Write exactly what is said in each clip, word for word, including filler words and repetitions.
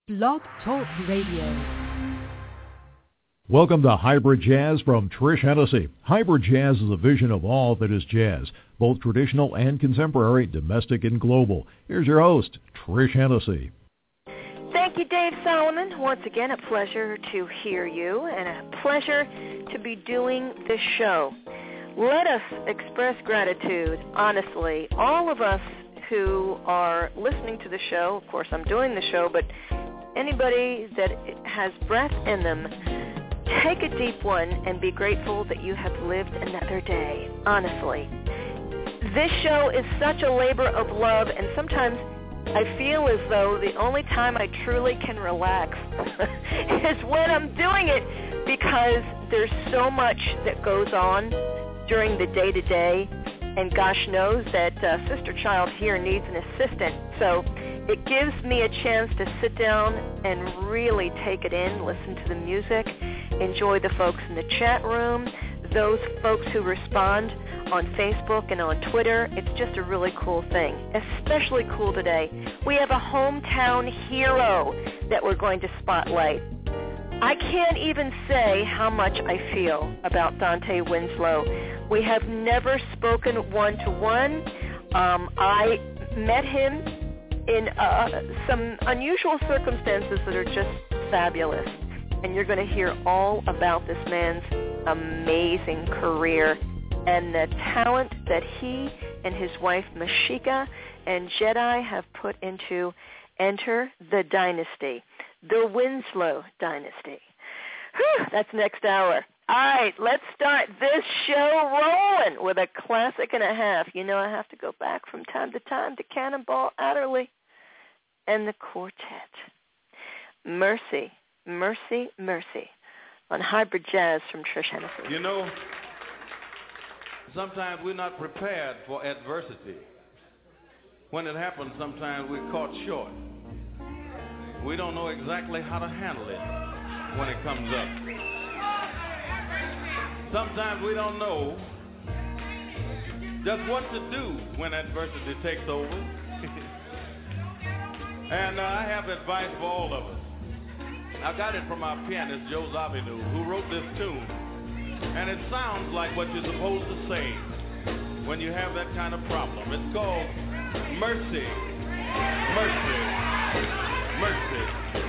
Blog Talk Radio. Welcome to Hybrid Jazz from Trish Hennessy. Hybrid Jazz is a vision of all that is jazz, both traditional and contemporary, domestic and global. Here's your host, Trish Hennessy. Thank you, Dave Solomon. Once again, a pleasure to hear you and a pleasure to be doing this show. Let us express gratitude, honestly. All of us who are listening to the show, of course I'm doing the show, but anybody that has breath in them, take a deep one and be grateful that you have lived another day, honestly. This show is such a labor of love, and sometimes I feel as though the only time I truly can relax is when I'm doing it, because there's so much that goes on during the day-to-day, and gosh knows that uh, Sister Child here needs an assistant. So it gives me a chance to sit down and really take it in, listen to the music, enjoy the folks in the chat room, those folks who respond on Facebook and on Twitter. It's just a really cool thing, especially cool today. We have a hometown hero that we're going to spotlight. I can't even say how much I feel about Dante Winslow. We have never spoken one-to-one. Um, I met him in uh, some unusual circumstances that are just fabulous. And you're going to hear all about this man's amazing career and the talent that he and his wife Mashika and Jedi have put into Enter the Dynasty, the Winslow Dynasty. Whew, that's next hour. All right, let's start this show rolling with a classic and a half. You know I have to go back from time to time to Cannonball Adderley and the Quartet. Mercy, Mercy, Mercy on Hybrid Jazz from Trish Hennessy. You know, sometimes we're not prepared for adversity. When it happens, sometimes we're caught short. We don't know exactly how to handle it when it comes up. Sometimes we don't know just what to do when adversity takes over. And uh, I have advice for all of us. I got it from our pianist, Joe Zawinul, who wrote this tune. And it sounds like what you're supposed to say when you have that kind of problem. It's called Mercy, Mercy, Mercy.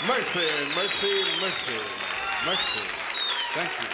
Mercy, mercy, mercy, mercy. Thank you.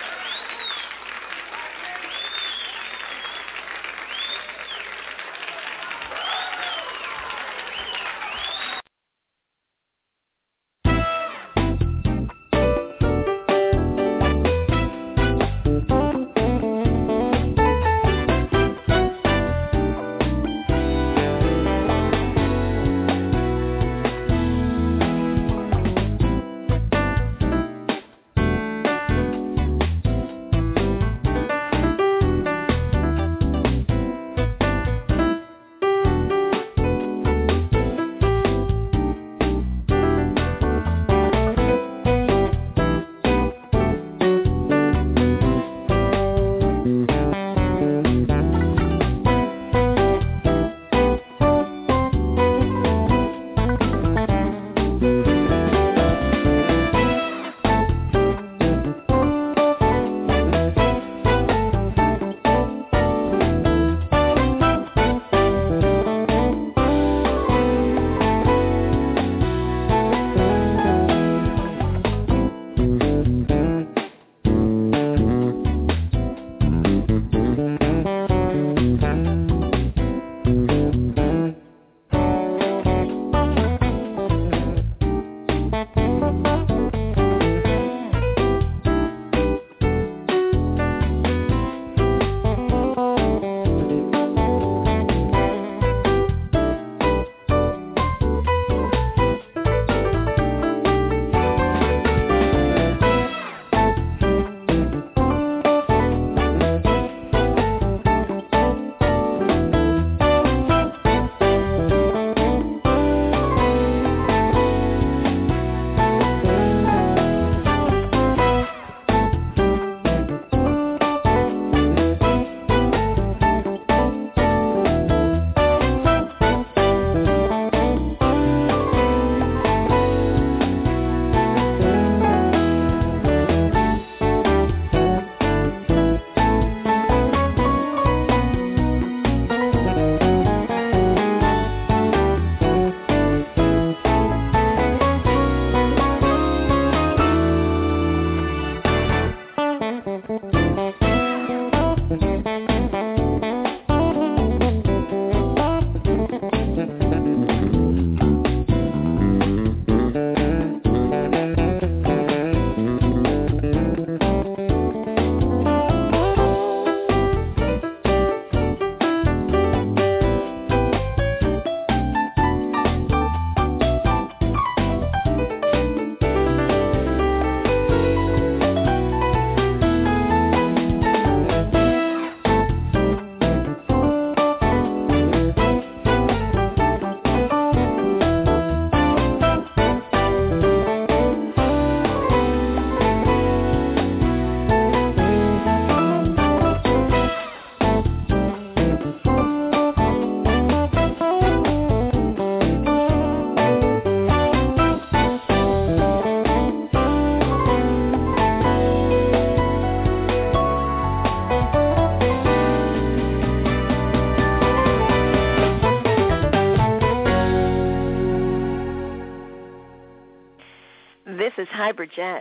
This is Hybrid Jazz.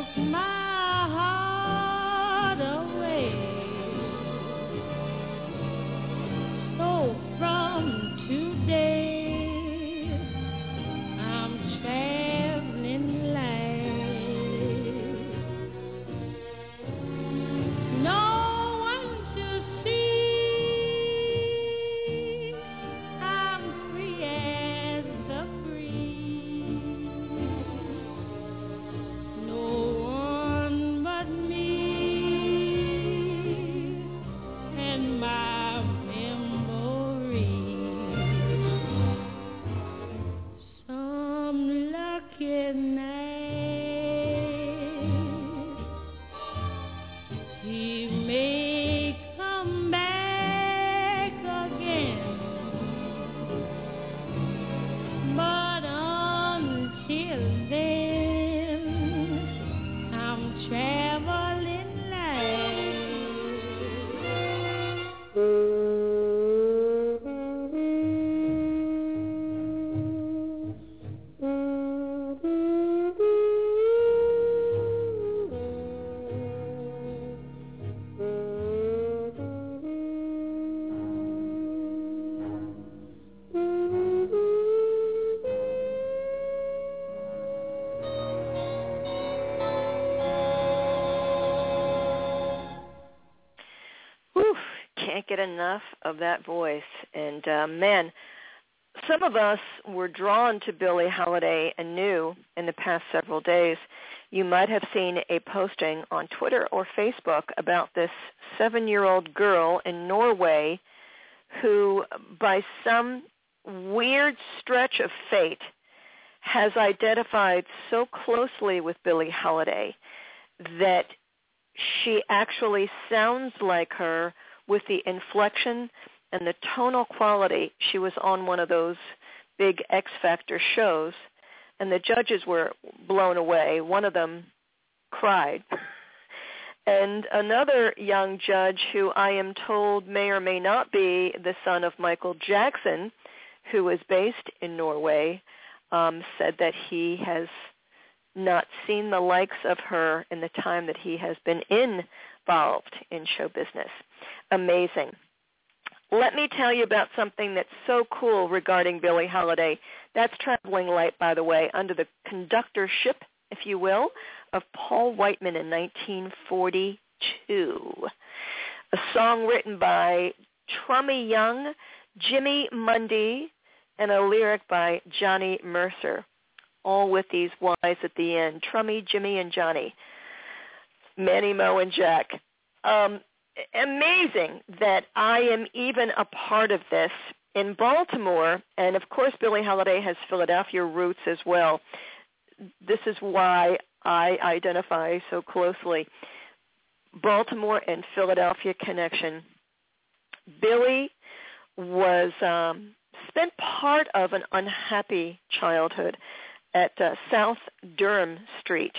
Get enough of that voice. And uh, man, some of us were drawn to Billie Holiday anew in the past several days. You might have seen a posting on Twitter or Facebook about this seven-year-old girl in Norway who, by some weird stretch of fate, has identified so closely with Billie Holiday that she actually sounds like her with the inflection and the tonal quality. She was on one of those big X Factor shows, and the judges were blown away. One of them cried. And another young judge, who I am told may or may not be the son of Michael Jackson, who is based in Norway, um, said that he has not seen the likes of her in the time that he has been involved in show business. Amazing. Let me tell you about something that's so cool regarding Billie Holiday. That's Traveling Light, by the way, under the conductorship, if you will, of Paul Whiteman in nineteen forty-two. A song written by Trummy Young, Jimmy Mundy, and a lyric by Johnny Mercer, all with these Y's at the end. Trummy, Jimmy, and Johnny. Manny, Mo, and Jack. Um, amazing that I am even a part of this in Baltimore, and of course Billie Holiday has Philadelphia roots as well. This is why I identify so closely. Baltimore and Philadelphia connection. Billie was um, spent part of an unhappy childhood at uh, South Durham Street.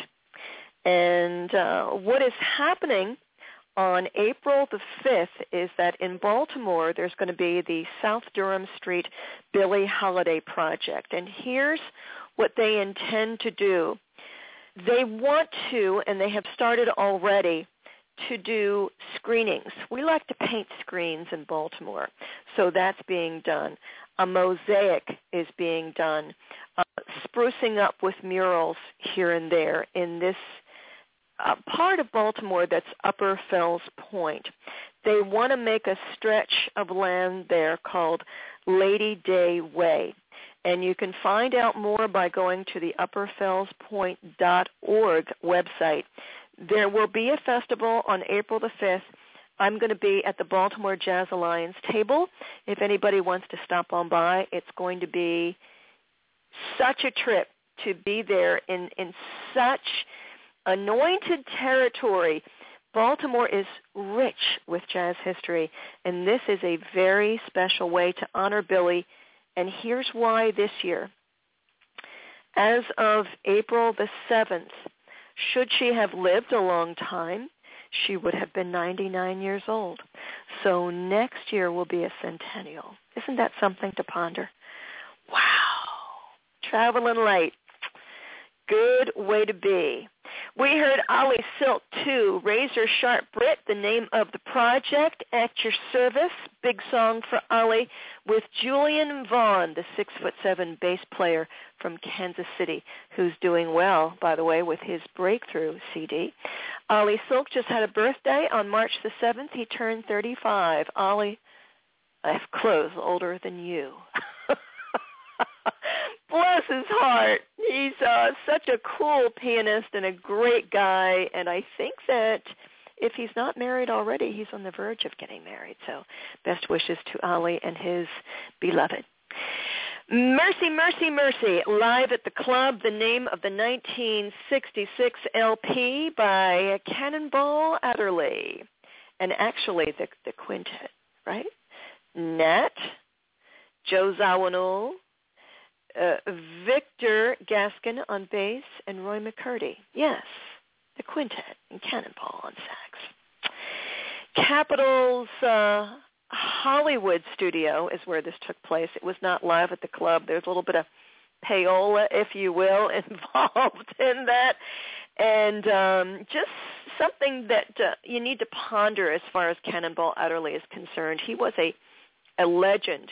And uh, what is happening on April the fifth is that in Baltimore there's going to be the South Durham Street Billie Holiday Project. And here's what they intend to do. They want to, and they have started already, to do screenings. We like to paint screens in Baltimore, so that's being done. A mosaic is being done, uh, sprucing up with murals here and there in this uh, part of Baltimore that's Upper Fells Point. They want to make a stretch of land there called Lady Day Way. And you can find out more by going to the upper fells point dot org website. There will be a festival on April the fifth. I'm going to be at the Baltimore Jazz Alliance table. If anybody wants to stop on by, it's going to be such a trip to be there in, in such anointed territory. Baltimore is rich with jazz history, and this is a very special way to honor Billie. And here's why this year. As of April the seventh, should she have lived a long time, she would have been ninety-nine years old. So next year will be a centennial. Isn't that something to ponder? Wow. Traveling light. Good way to be. We heard Ollie Silk, too. Razor Sharp Brit, the name of the project. At Your Service, big song for Ollie, with Julian Vaughn, the six foot seven bass player from Kansas City, who's doing well, by the way, with his breakthrough C D. Ollie Silk just had a birthday on March the seventh. He turned thirty-five. Ollie, I have clothes older than you. Bless his heart. He's uh, such a cool pianist and a great guy, and I think that if he's not married already, he's on the verge of getting married. So best wishes to Ollie and his beloved. Mercy, Mercy, Mercy, live at the club, the name of the nineteen sixty-six L P by Cannonball Adderley, and actually the, the quintet, right? Nat, Joe Zawinul, Uh, Victor Gaskin on bass, and Roy McCurdy. Yes, the quintet and Cannonball on sax. Capitol's uh, Hollywood studio is where this took place. It was not live at the club. There's a little bit of payola, if you will, involved in that. And um, just something that uh, you need to ponder as far as Cannonball Adderley is concerned. He was a, a legend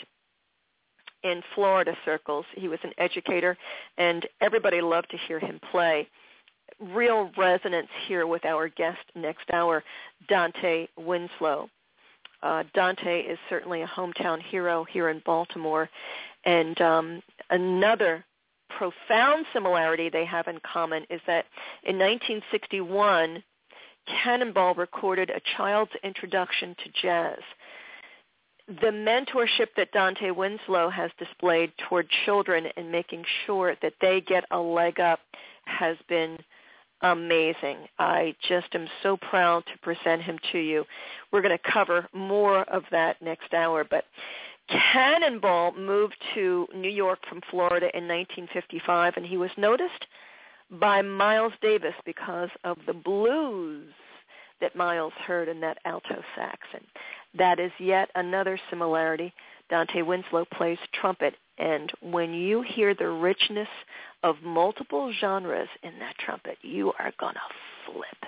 in Florida circles. He was an educator, and everybody loved to hear him play. Real resonance here with our guest next hour, Dante Winslow. Uh, Dante is certainly a hometown hero here in Baltimore, and um, another profound similarity they have in common is that in nineteen sixty-one, Cannonball recorded A Child's Introduction to Jazz. The mentorship that Dante Winslow has displayed toward children and making sure that they get a leg up has been amazing. I just am so proud to present him to you. We're going to cover more of that next hour, but Cannonball moved to New York from Florida in nineteen fifty-five, and he was noticed by Miles Davis because of the blues that Miles heard in that alto sax. And that is yet another similarity. Dante Winslow plays trumpet, and when you hear the richness of multiple genres in that trumpet, you are going to flip.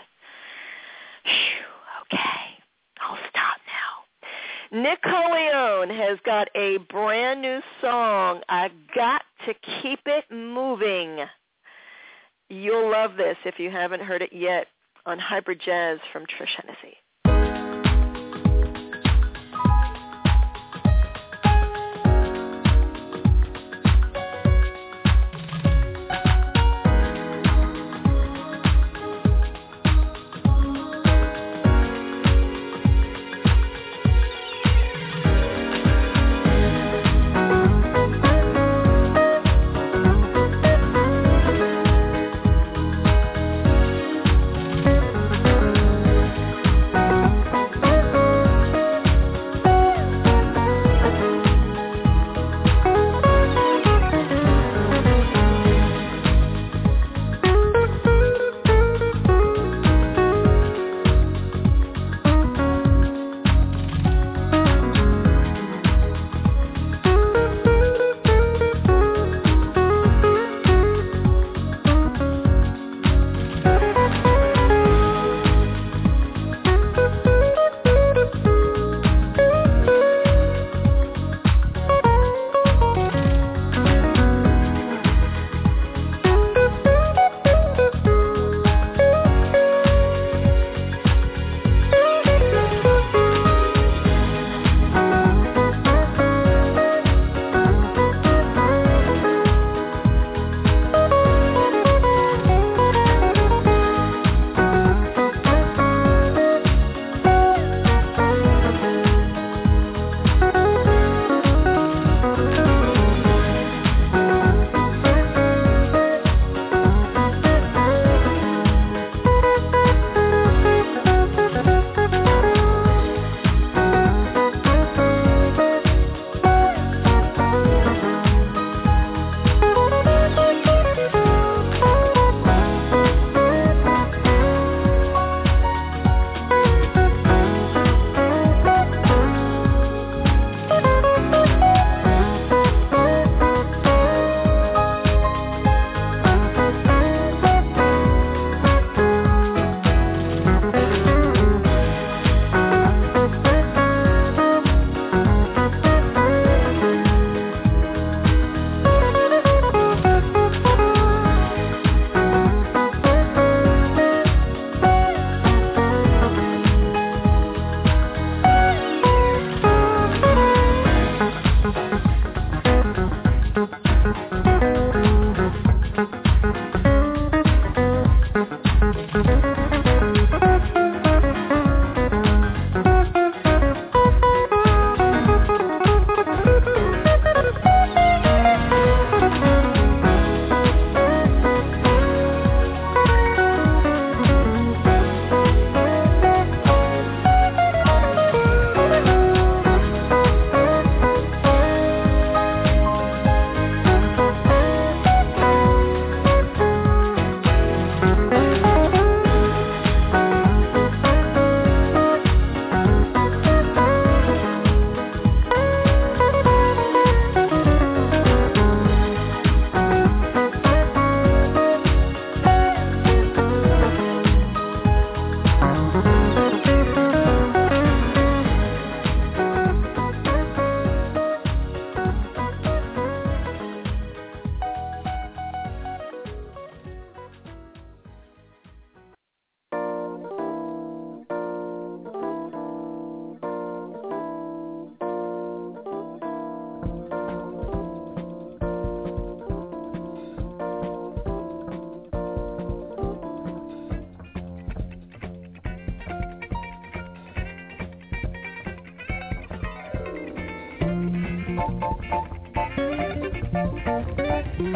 Whew, okay, I'll stop now. Nick Corleone has got a brand new song, I Got to Keep It Moving. You'll love this if you haven't heard it yet on Hybrid Jazz from Trish Hennessy.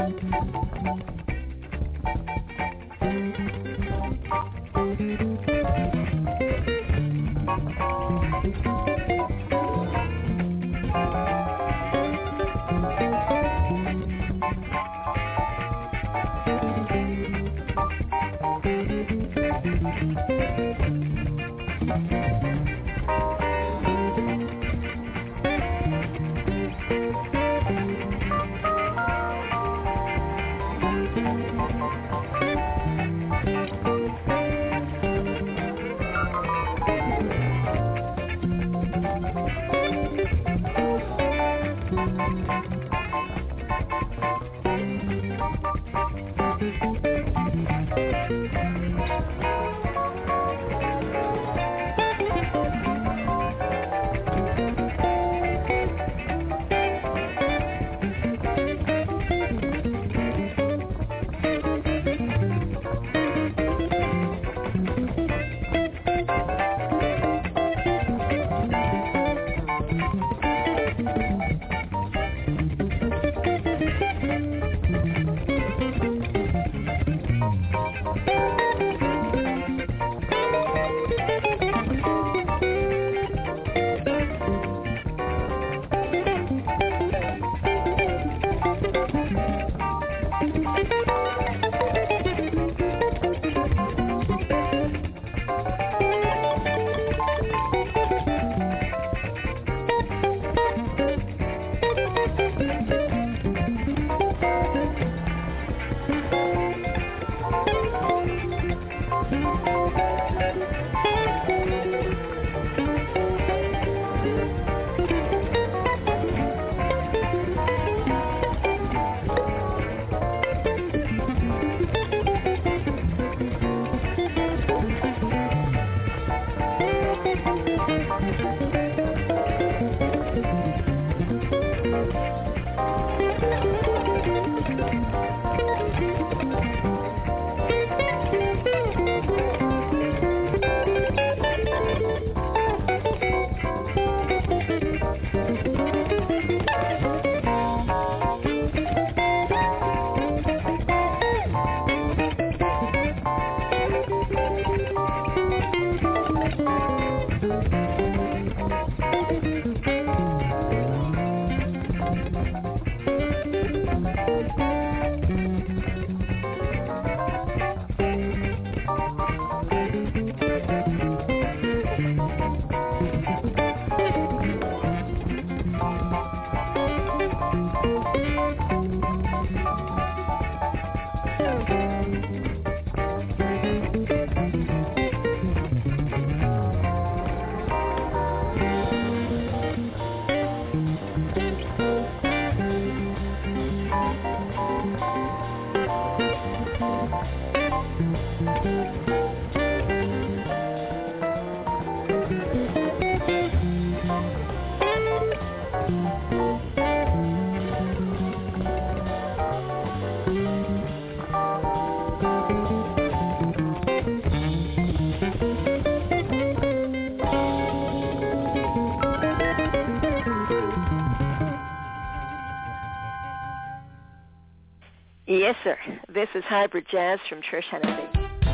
Yes, sir. This is Hybrid Jazz from Trish Hennessy.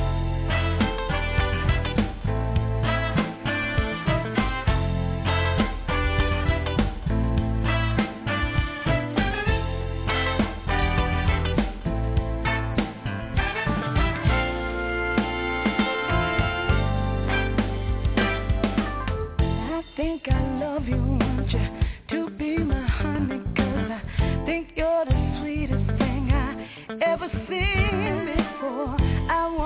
I think I love you, want you to be my honey, 'cause I think you're the sweetest thing I ever seen before. I want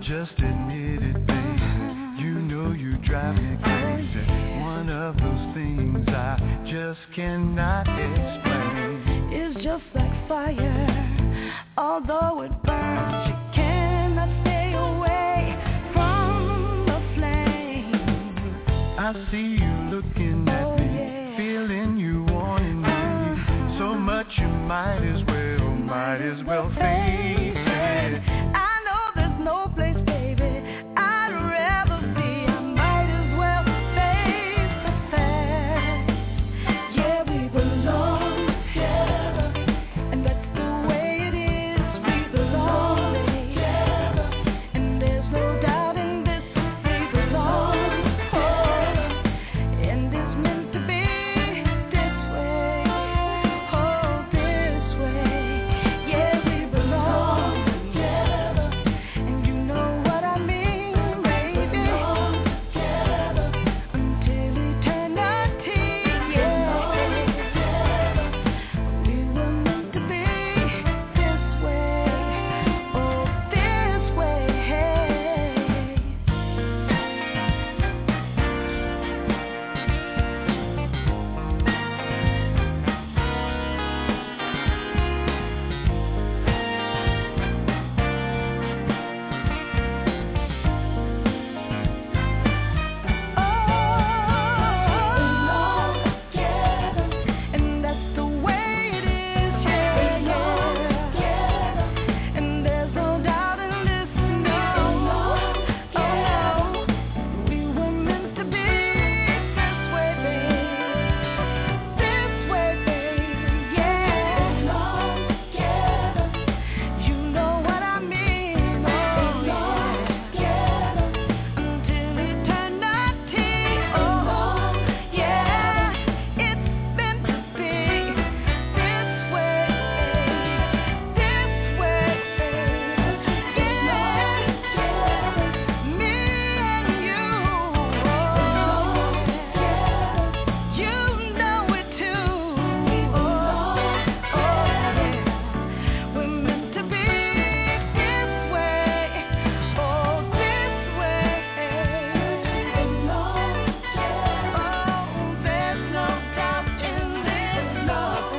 just admit it, baby. You know you drive me crazy. One of those things I just cannot explain. It's just like fire, although it burns, you cannot stay away from the flame. I see you looking at oh, me, yeah. feeling you wanting me uh-huh. so much you might as well, might as well face it. I know there's no place, baby, I'd rather be. I might as well face the fact. Yeah, we belong together, and that's the way it is. We belong together, and there's no doubt in this. We belong together, and it's meant to be this way. Oh, this way. Yeah, we belong together, and you know what I mean, baby. We belong together until eternity. Yeah, we were meant to be this way. Oh, this way. And that's the way it is, yeah, yeah. And there's no doubt in this, no, oh no. We were meant to be this way, babe. This way, babe, yeah. You know what I mean, oh yeah. Until eternity, oh yeah. It's meant to be this way, this way, yeah. Me and you, oh yeah. You know it too, oh yeah. We're meant to be this way, oh this way. Oh, there's no doubt in this love.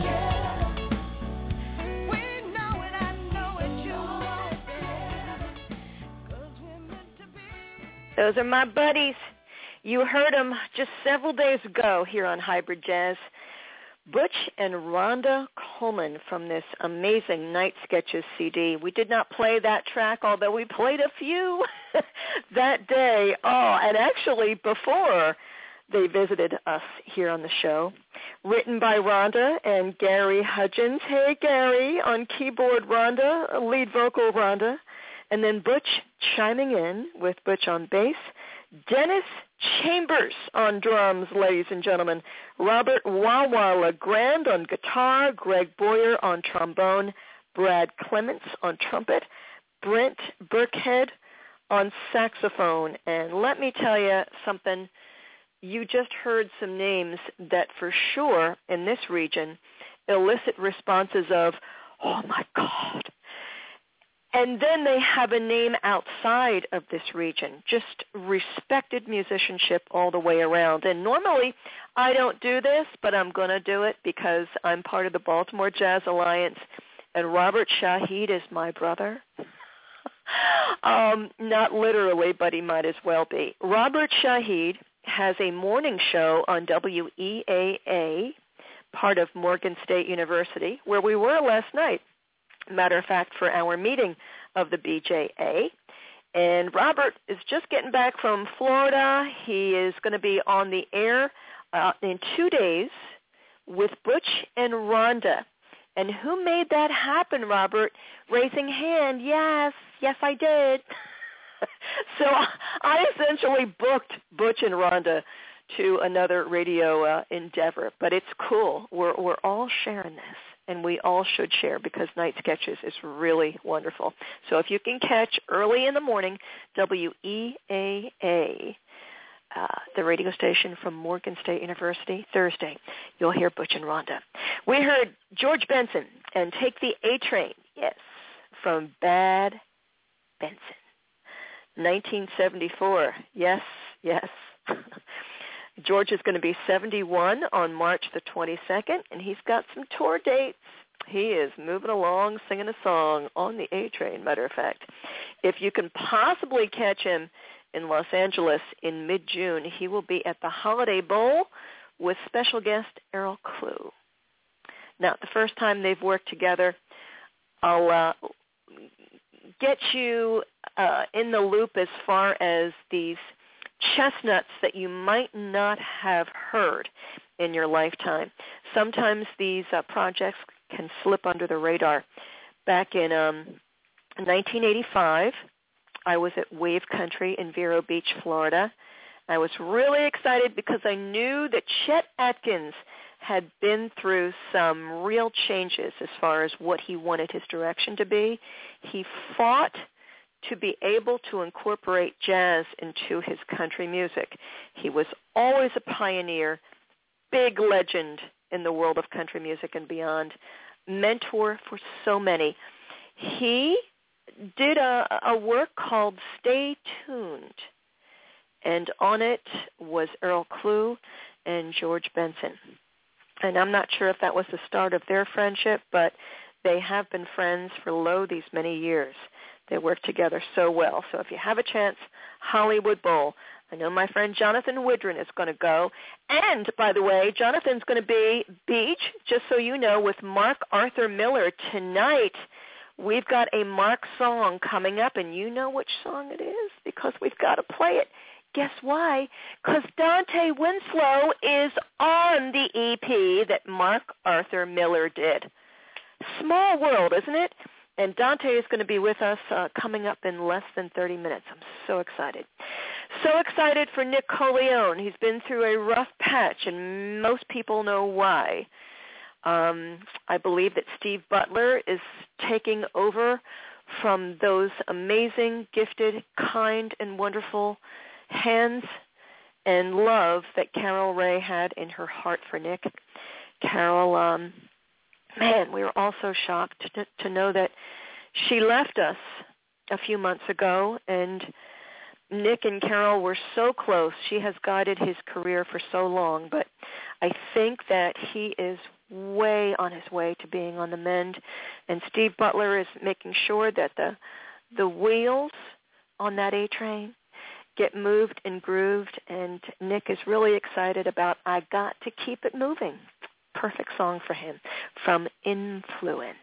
We know it, I know it, you know it, baby. 'Cause we're meant to be. Those are my buddies. You heard them just several days ago here on Hybrid Jazz. Butch and Rhonda Coleman from this amazing Night Sketches C D. We did not play that track, although we played a few that day. Oh, and actually before they visited us here on the show. Written by Rhonda and Gary Hudgens. Hey, Gary, on keyboard Rhonda, lead vocal Rhonda. And then Butch chiming in with Butch on bass. Dennis Chambers on drums, ladies and gentlemen. Robert Wawa LeGrand on guitar. Greg Boyer on trombone. Brad Clements on trumpet. Brent Burkhead on saxophone. And let me tell you something. You just heard some names that for sure in this region elicit responses of, oh my God. And then they have a name outside of this region, just respected musicianship all the way around. And normally I don't do this, but I'm going to do it because I'm part of the Baltimore Jazz Alliance, and Robert Shaheed is my brother. um, not literally, but he might as well be. Robert Shaheed has a morning show on W E A A, part of Morgan State University, where we were last night. Matter of fact, for our meeting of the B J A. And Robert is just getting back from Florida. He is going to be on the air uh, in two days with Butch and Rhonda. And who made that happen, Robert? Raising hand, yes, yes I did. So I essentially booked Butch and Rhonda to another radio uh, endeavor. But it's cool. We're, we're all sharing this. And we all should share because Night Sketches is really wonderful. So if you can catch early in the morning, W E A A, uh, the radio station from Morgan State University, Thursday, you'll hear Butch and Rhonda. We heard George Benson and Take the A Train, yes, from Bad Benson. nineteen seventy-four. Yes, yes. George is going to be seventy-one on March the twenty-second, and he's got some tour dates. He is moving along, singing a song on the A Train, matter of fact. If you can possibly catch him in Los Angeles in mid-June, he will be at the Holiday Bowl with special guest Errol Klugh. Now, the first time they've worked together, I'll uh, get you uh, in the loop as far as these chestnuts that you might not have heard in your lifetime. Sometimes these uh, projects can slip under the radar. Back in um, nineteen eighty-five, I was at Wave Country in Vero Beach, Florida. I was really excited because I knew that Chet Atkins had been through some real changes as far as what he wanted his direction to be. He fought to be able to incorporate jazz into his country music. He was always a pioneer, big legend in the world of country music and beyond, mentor for so many. He did a, a work called Stay Tuned, and on it was Errol Klugh and George Benson. And I'm not sure if that was the start of their friendship, but they have been friends for lo these many years. They work together so well. So if you have a chance, Hollywood Bowl. I know my friend Jonathan Widron is going to go. And, by the way, Jonathan's going to be Beach, just so you know, with Mark Arthur Miller tonight. We've got a Mark song coming up, and you know which song it is because we've got to play it. Guess why? Because Dante Winslow is on the E P that Mark Arthur Miller did. Small world, isn't it? And Dante is going to be with us uh, coming up in less than thirty minutes. I'm so excited. So excited for Nick Corleone. He's been through a rough patch, and most people know why. Um, I believe that Steve Butler is taking over from those amazing, gifted, kind, and wonderful hands and love that Carol Ray had in her heart for Nick. Carol, um, man, we were all so shocked to, to know that she left us a few months ago, and Nick and Carol were so close. She has guided his career for so long, but I think that he is way on his way to being on the mend, and Steve Butler is making sure that the the wheels on that A train get moved and grooved, and Nick is really excited about I Got to Keep It Moving. Perfect song for him from Influences.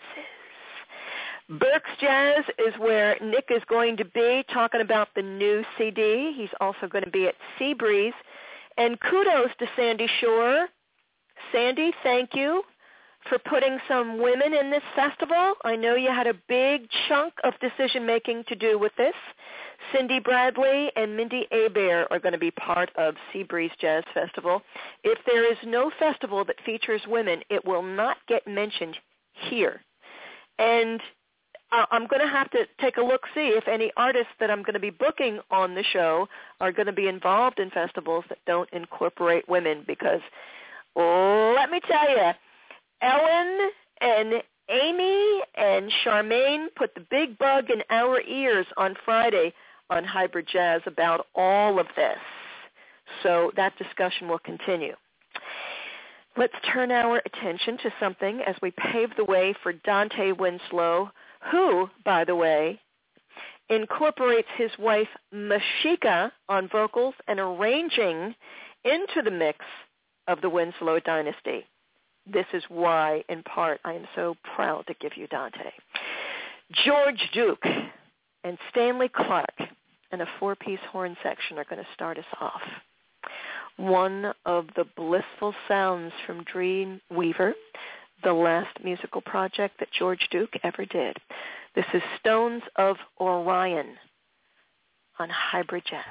Burke's Jazz is where Nick is going to be talking about the new C D. He's also going to be at Seabreeze. And kudos to Sandy Shore. Sandy, thank you for putting some women in this festival. I know you had a big chunk of decision-making to do with this. Cindy Bradley and Mindy Hebert are going to be part of Seabreeze Jazz Festival. If there is no festival that features women, it will not get mentioned here. And uh, I'm going to have to take a look, see if any artists that I'm going to be booking on the show are going to be involved in festivals that don't incorporate women, because let me tell you, Ellen and Amy and Charmaine put the big bug in our ears on Friday on Hybrid Jazz about all of this. So that discussion will continue. Let's turn our attention to something as we pave the way for Dante Winslow, who, by the way, incorporates his wife Mashika on vocals and arranging into the mix of the Winslow dynasty. This is why, in part, I am so proud to give you Dante. George Duke and Stanley Clarke and a four-piece horn section are going to start us off. One of the blissful sounds from Dreamweaver, the last musical project that George Duke ever did. This is Stones of Orion on Hybrid Jazz.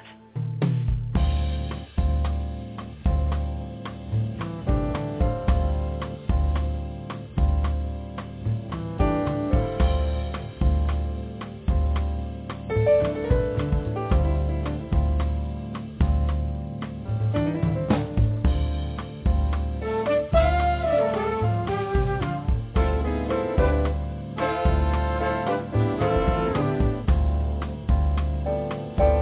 Thank you.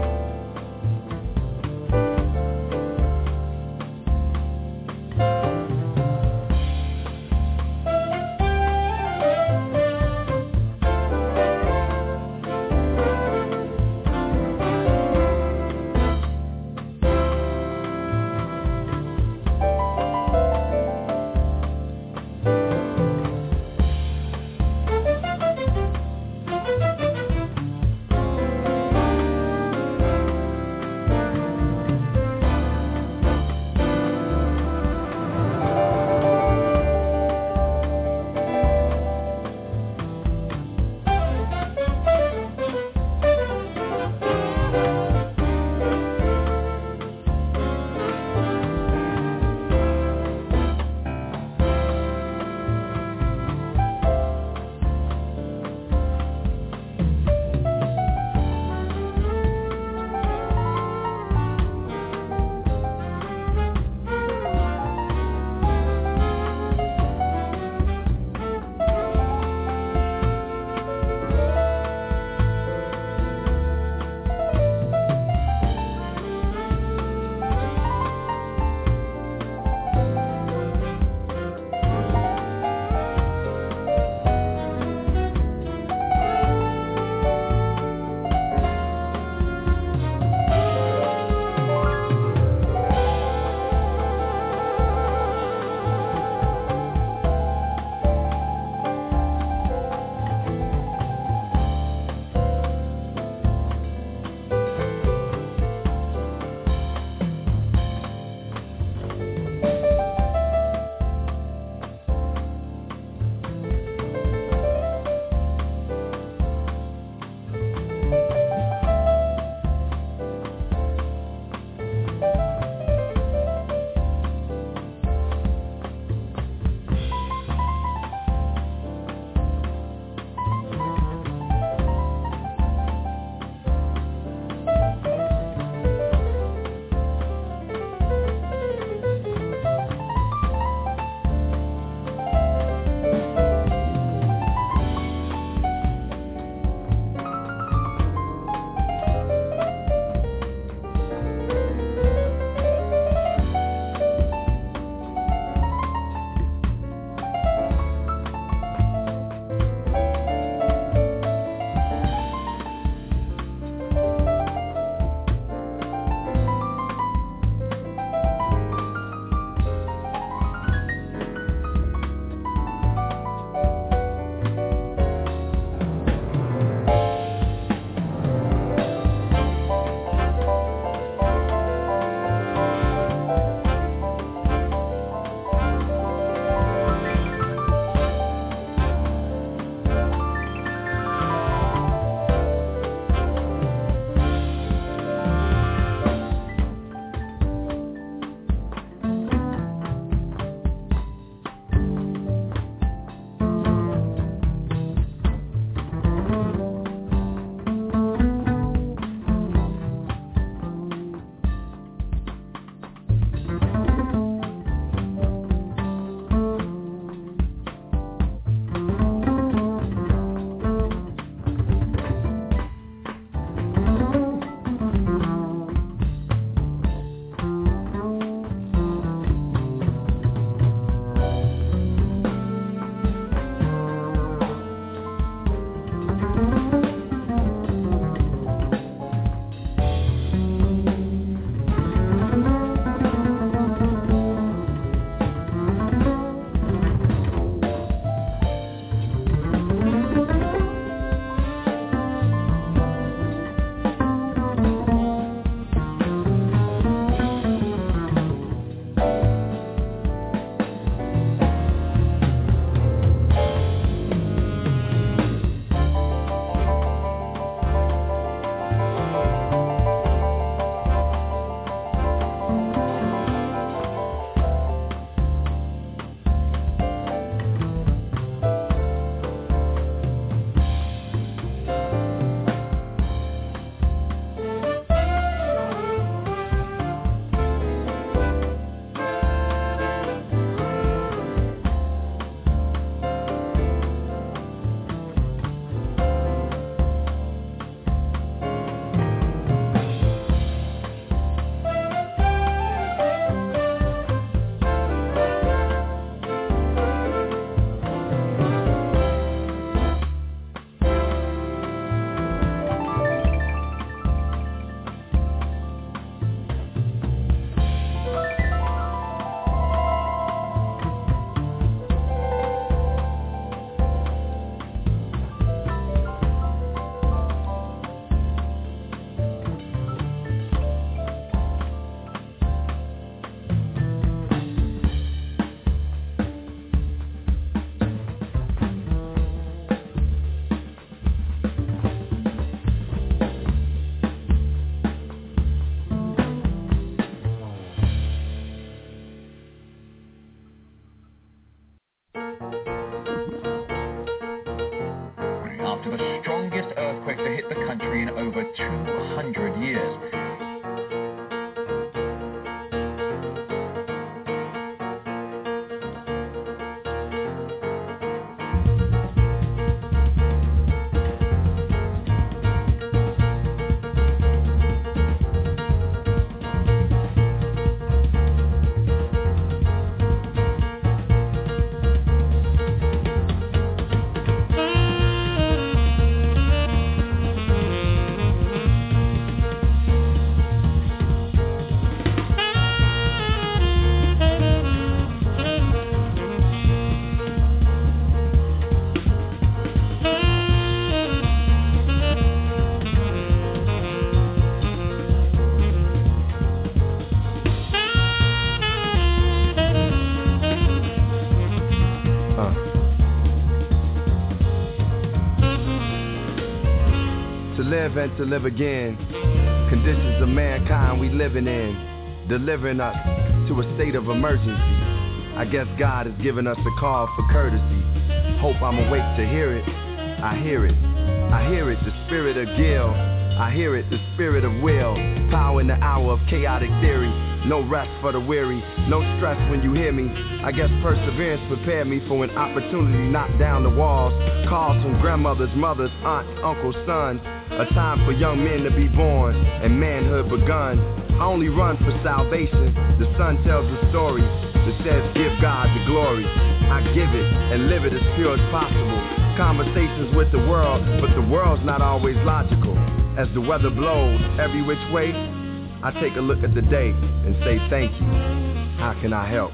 over two hundred years. And to live again, conditions of mankind we living in, delivering us to a state of emergency. I guess God has given us a call for courtesy. Hope I'm awake to hear it. I hear it, I hear it, the spirit of Gil. I hear it, the spirit of will. Power in the hour of chaotic theory. No rest for the weary, no stress when you hear me. I guess perseverance prepared me for an opportunity to knock down the walls. Calls from grandmothers, mothers, aunts, uncles, sons. A time for young men to be born and manhood begun. I only run for salvation. The sun tells a story that says give God the glory. I give it and live it as pure as possible. Conversations with the world, but the world's not always logical. As the weather blows every which way, I take a look at the day and say thank you. How can I help?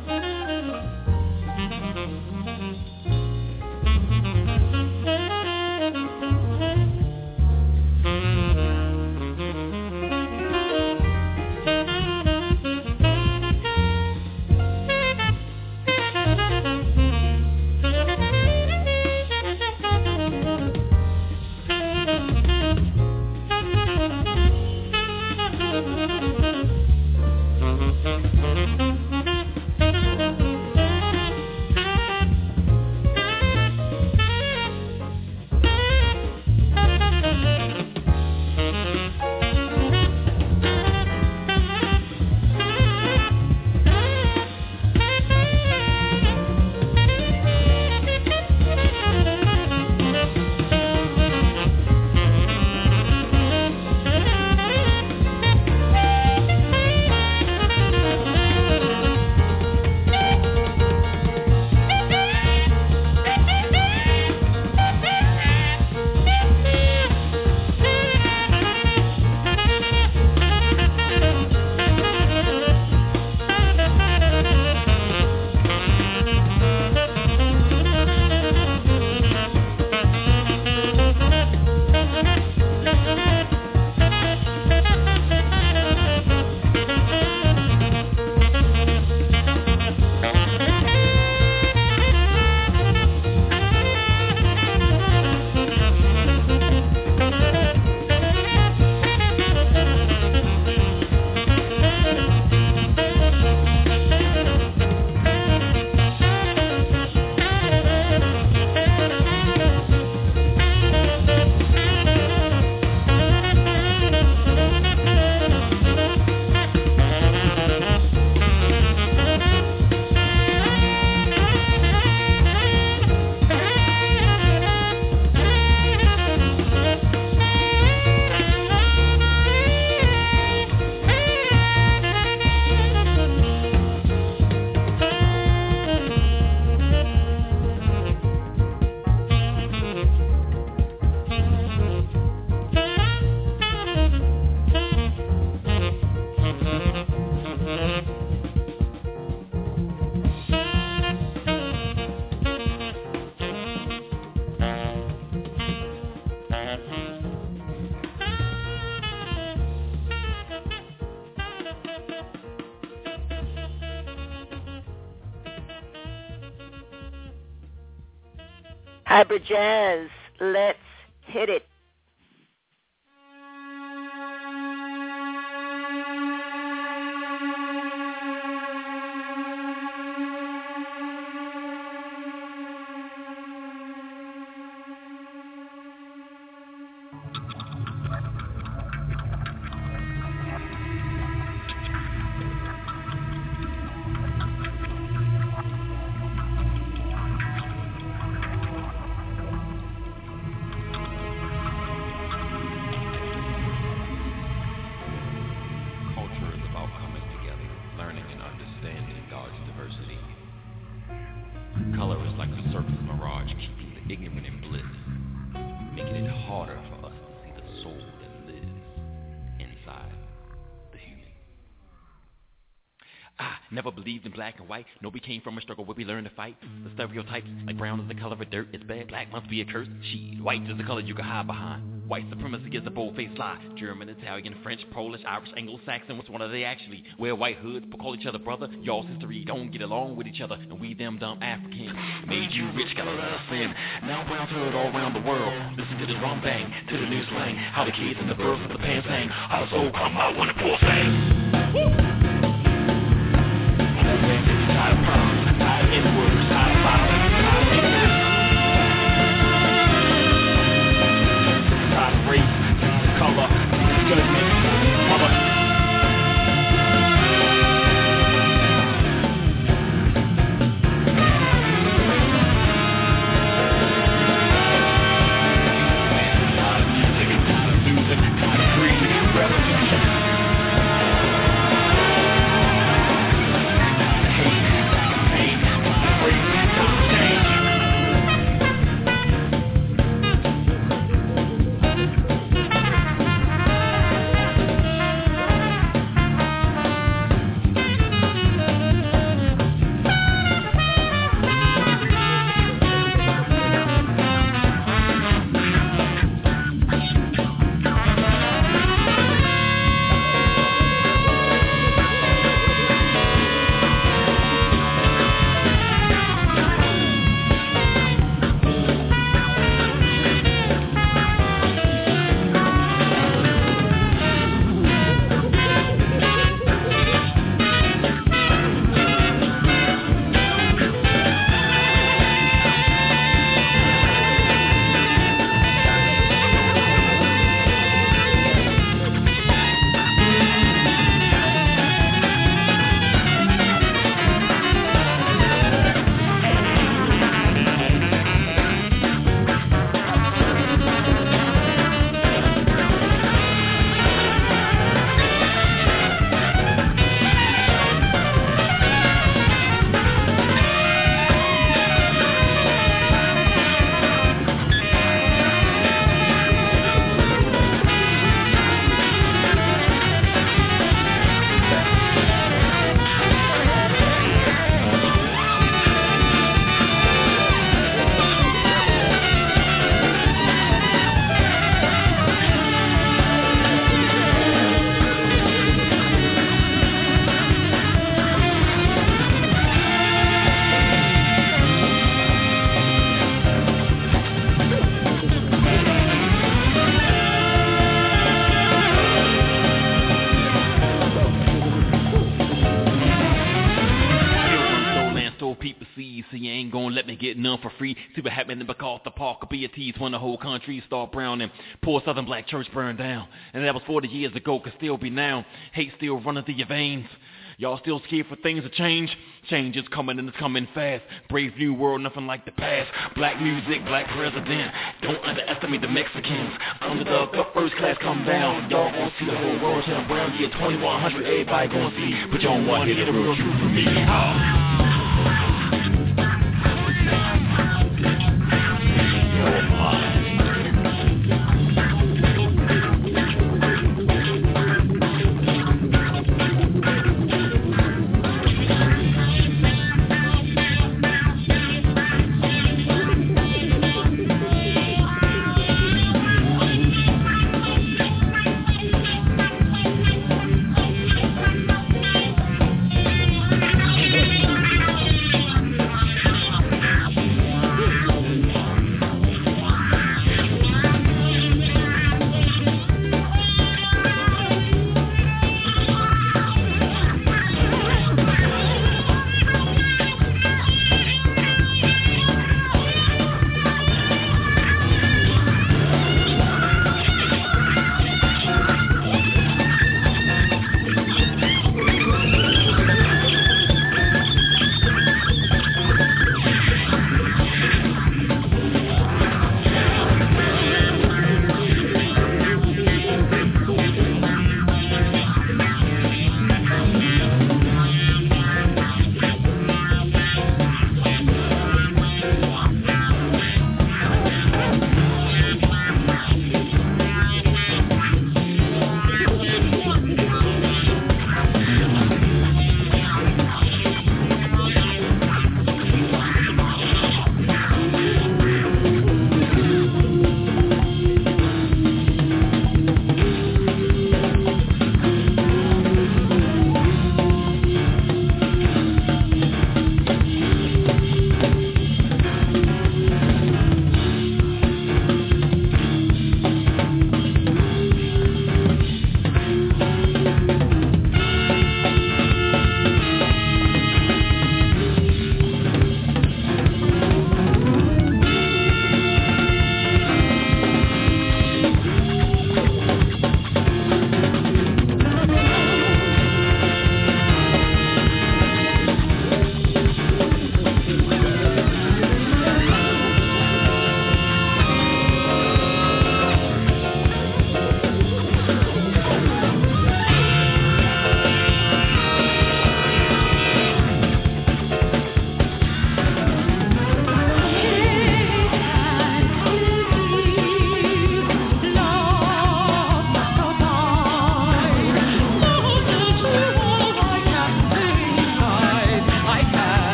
Hybrid Jazz, let's hit it. Never believed in black and white. No, we came from a struggle where we learned to fight. The stereotypes, like brown is the color of dirt, it's bad. Black must be a curse. Shit, white is the color you can hide behind. White supremacy is a bold-faced lie. German, Italian, French, Polish, Irish, Anglo-Saxon, which one are they actually? Wear white hoods, but call each other brother. Y'all's history don't get along with each other, and we them dumb Africans. Made you rich, gotta let us in. Now brown's heard all around the world. Listen to the drum bang, to the new slang. How the kids in the birds with the pants hang. How the soul come out when the poor sang. Woo! Tired of problems, tired of N-words, tired of violence, tired of ignorance. Tired of race, color, judgment, color. Get none for free. See what happened in MacArthur Park or B A Ts when the whole country started brown and poor Southern black church burned down. And that was forty years ago, could still be now. Hate still running through your veins. Y'all still scared for things to change? Change is coming and it's coming fast. Brave new world, nothing like the past. Black music, black president. Don't underestimate the Mexicans. Underdog up first class, come down. Y'all gon' see the whole world turn brown. Yeah, twenty-one hundred, everybody gon' see. But y'all don't want to hear the real truth from me. Oh.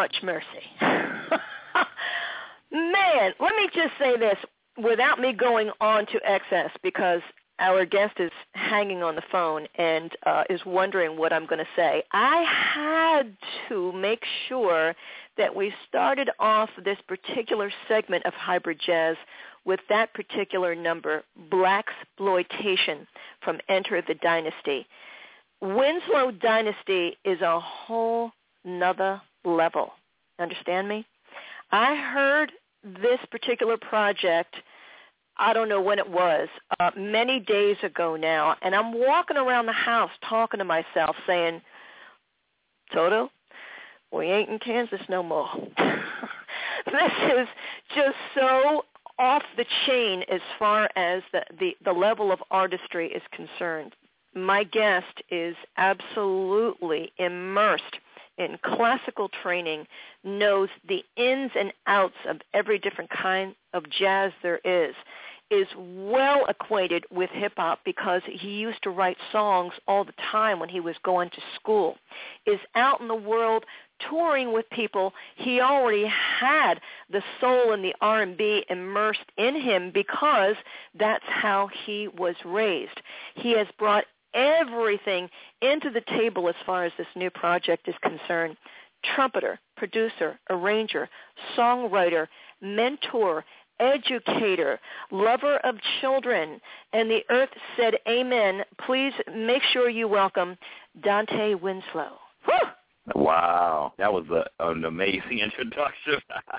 much mercy. Man, let me just say this without me going on to excess, because our guest is hanging on the phone and uh, is wondering what I'm going to say. I had to make sure that we started off this particular segment of Hybrid Jazz with that particular number, Blaxploitation from Enter the Dynasty. Winslow Dynasty is a whole nother level. Understand me? I heard this particular project, I don't know when it was, uh, many days ago now, and I'm walking around the house talking to myself saying, Toto, we ain't in Kansas no more. This is just so off the chain as far as the, the, the level of artistry is concerned. My guest is absolutely immersed in classical training, knows the ins and outs of every different kind of jazz there is, is well acquainted with hip-hop because he used to write songs all the time when he was going to school, is out in the world touring with people. He already had the soul and the R and B immersed in him because that's how he was raised. He has brought everything into the table as far as this new project is concerned. Trumpeter, producer, arranger, songwriter, mentor, educator, lover of children, and the earth said amen. Please make sure you welcome Dante Winslow. Whew! Wow, that was a, an amazing introduction.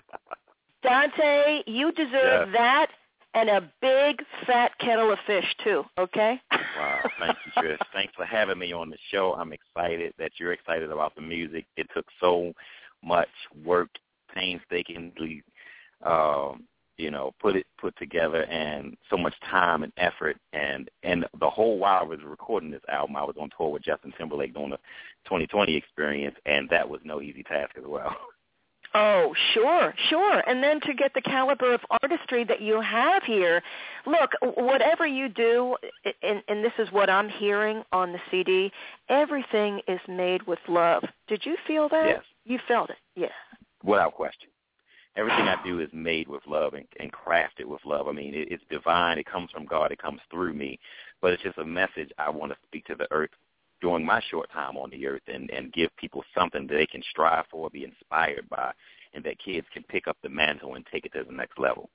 Dante, you deserve yes. that and a big fat kettle of fish too, okay? Wow, thank you, Trish. Thanks for having me on the show. I'm excited that you're excited about the music. It took so much work, painstakingly, um, you know, put it put together, and so much time and effort. And, and the whole while I was recording this album, I was on tour with Justin Timberlake doing the twenty twenty experience, and that was no easy task as well. Oh, sure, sure. And then to get the caliber of artistry that you have here, look, whatever you do, and, and this is what I'm hearing on the C D, everything is made with love. Did you feel that? Yes. You felt it, yeah. Without question. Everything I do is made with love and, and crafted with love. I mean, it, it's divine. It comes from God. It comes through me. But it's just a message I want to speak to the earth during my short time on the earth, and, and give people something that they can strive for, be inspired by, and that kids can pick up the mantle and take it to the next level.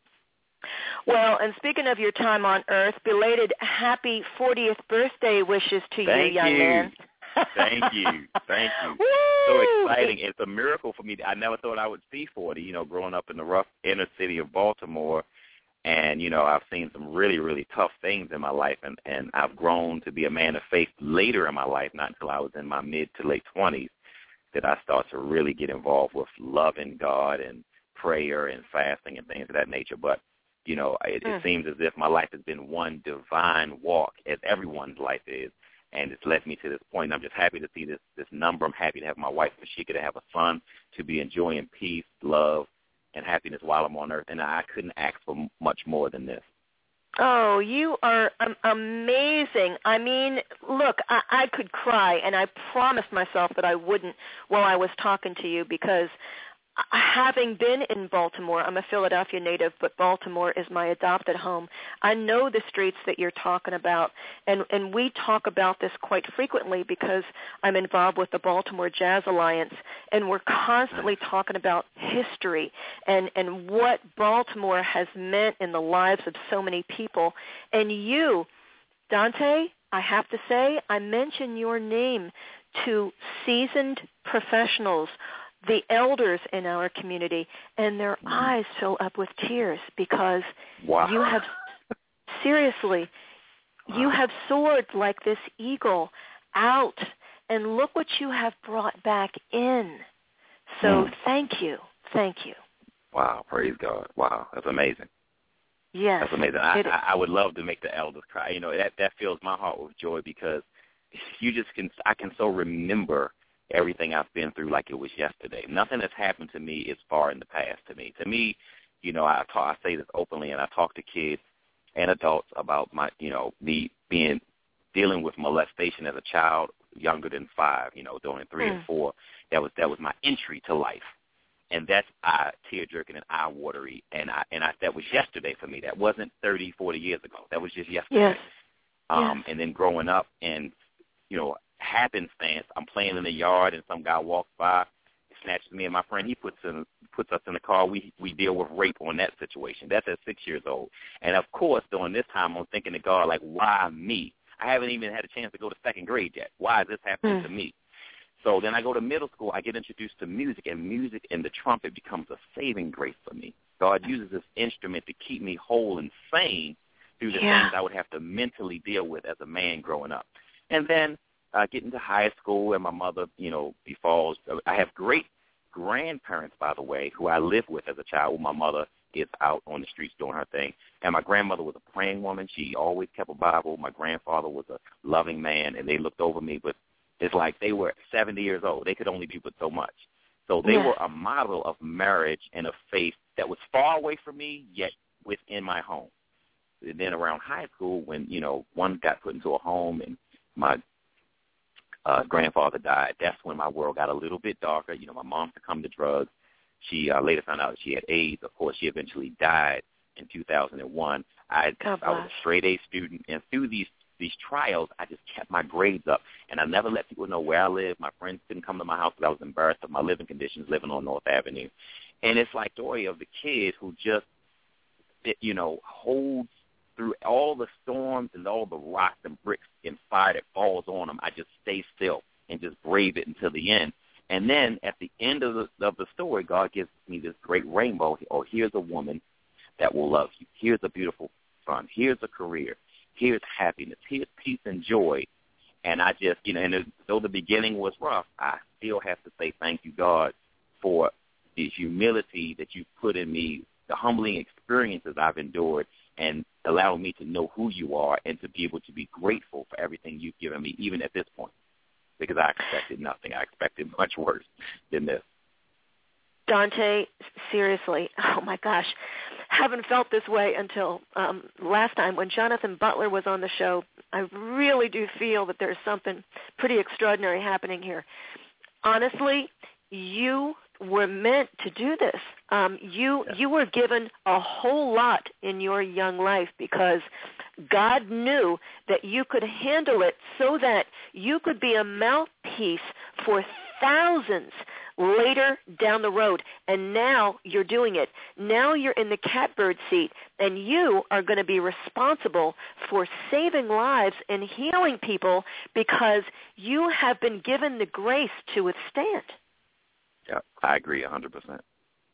Well, and speaking of your time on earth, belated happy fortieth birthday wishes to Thank you, young you. man. Thank you. Thank you. Woo! So exciting. It's a miracle for me. I never thought I would see forty, you know, growing up in the rough inner city of Baltimore. And, you know, I've seen some really, really tough things in my life, and, and I've grown to be a man of faith later in my life, not until I was in my mid to late twenties, that I start to really get involved with loving God and prayer and fasting and things of that nature. But, you know, it, mm. it seems as if my life has been one divine walk, as everyone's life is, and it's led me to this point. I'm just happy to see this, this number. I'm happy to have my wife, Mashika, to have a son, to be enjoying peace, love, and happiness while I'm on earth, and I couldn't ask for much more than this. Oh, you are um, amazing. I mean, look, I, I could cry, and I promised myself that I wouldn't while I was talking to you, because having been in Baltimore, I'm a Philadelphia native, but Baltimore is my adopted home. I know the streets that you're talking about, and, and we talk about this quite frequently because I'm involved with the Baltimore Jazz Alliance, and we're constantly talking about history and, and what Baltimore has meant in the lives of so many people. And you, Dante, I have to say, I mention your name to seasoned professionals, the elders in our community, and their eyes fill up with tears because wow. you have, seriously, wow. you have soared like this eagle out, and look what you have brought back in. So mm. thank you. Thank you. Wow, praise God. Wow, that's amazing. Yes. That's amazing. I, I, I would love to make the elders cry. You know, that, that fills my heart with joy because you just can, I can so remember everything I've been through like it was yesterday. Nothing that's happened to me is far in the past to me. To me, you know, I talk, I say this openly, and I talk to kids and adults about my, you know, me being, dealing with molestation as a child younger than five, you know, during three mm. and four. That was, that was my entry to life. and that's eye tear-jerking and eye-watery. And I and I that was yesterday for me. That wasn't thirty, forty years ago. That was just yesterday. Yes. Um, yes. And then growing up, and you know, happenstance, I'm playing in the yard, and some guy walks by, snatches me and my friend. He puts in puts us in the car. We we deal with rape on that situation. That's at six years old. And of course, during this time, I'm thinking to God, like, why me? I haven't even had a chance to go to second grade yet. Why is this happening mm. to me? So then I go to middle school. I get introduced to music, and music and the trumpet becomes a saving grace for me. God uses this instrument to keep me whole and sane through the yeah. things I would have to mentally deal with as a man growing up. And then uh, get into high school, and my mother, you know, befalls. I have great grandparents, by the way, who I lived with as a child. My mother is out on the streets doing her thing. And my grandmother was a praying woman. She always kept a Bible. My grandfather was a loving man, and they looked over me. But it's like they were seventy years old. They could only do but so much. So they yeah. were a model of marriage and of faith that was far away from me, yet within my home. And then around high school, when, you know, one got put into a home and my uh, grandfather died, that's when my world got a little bit darker. You know, my mom succumbed to drugs. She uh, later found out she had AIDS. Of course, she eventually died in two thousand one. I, I was a straight-A student, and through these these trials, I just kept my grades up, and I never let people know where I lived. My friends couldn't come to my house because I was embarrassed of my living conditions living on North Avenue. And it's like the story of the kid who just, you know, holds through all the storms and all the rocks and bricks and fire that falls on them. I just stay still and just brave it until the end. And then at the end of the, of the story, God gives me this great rainbow. Oh, here's a woman that will love you. Here's a beautiful son. Here's a career. Here's happiness. Here's peace and joy. And I just, you know, and though the beginning was rough, I still have to say thank you, God, for the humility that you put in me, the humbling experiences I've endured, and allowing me to know who you are and to be able to be grateful for everything you've given me, even at this point. Because I expected nothing. I expected much worse than this. Dante, seriously, oh my gosh, haven't felt this way until um, last time when Jonathan Butler was on the show. I really do feel that there's something pretty extraordinary happening here. Honestly, you were meant to do this. Um, you yeah. you were given a whole lot in your young life because God knew that you could handle it so that you could be a mouthpiece for thousands later down the road. And now you're doing it. Now you're in the catbird seat, and you are going to be responsible for saving lives and healing people because you have been given the grace to withstand. Yeah, I agree one hundred percent.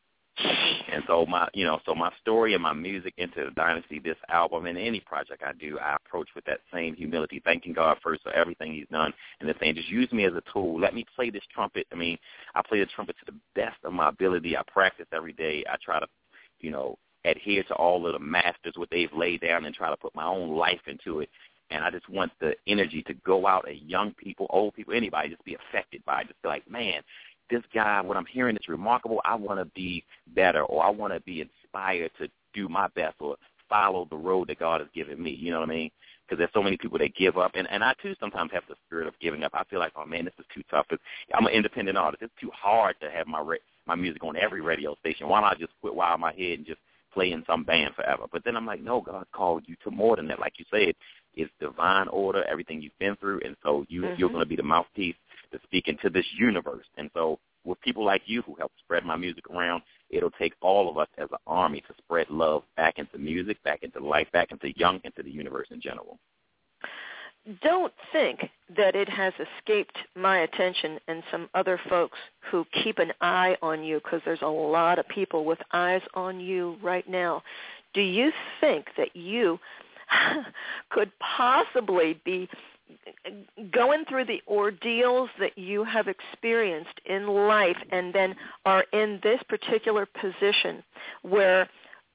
And so my, you know, so my story and my music into the Dynasty, this album and any project I do, I approach with that same humility, thanking God first for everything he's done, and then saying, just use me as a tool. Let me play this trumpet. I mean, I play the trumpet to the best of my ability. I practice every day. I try to, you know, adhere to all of the masters, what they've laid down, and try to put my own life into it. And I just want the energy to go out at young people, old people, anybody, just be affected by it. Just be like, man, this guy, what I'm hearing is remarkable. I want to be better, or I want to be inspired to do my best or follow the road that God has given me. You know what I mean? Because there's so many people that give up. And, and I, too, sometimes have the spirit of giving up. I feel like, oh, man, this is too tough. It's, I'm an independent artist. It's too hard to have my ra- my music on every radio station. Why not just quit while I'm ahead and just play in some band forever? But then I'm like, no, God called you to more than that. Like you said, it's divine order, everything you've been through. And so you, mm-hmm. you're going to be the mouthpiece to speak into this universe. And so with people like you who help spread my music around, it'll take all of us as an army to spread love back into music, back into life, back into young, into the universe in general. Don't think that it has escaped my attention and some other folks who keep an eye on you, because there's a lot of people with eyes on you right now. Do you think that you could possibly be going through the ordeals that you have experienced in life and then are in this particular position where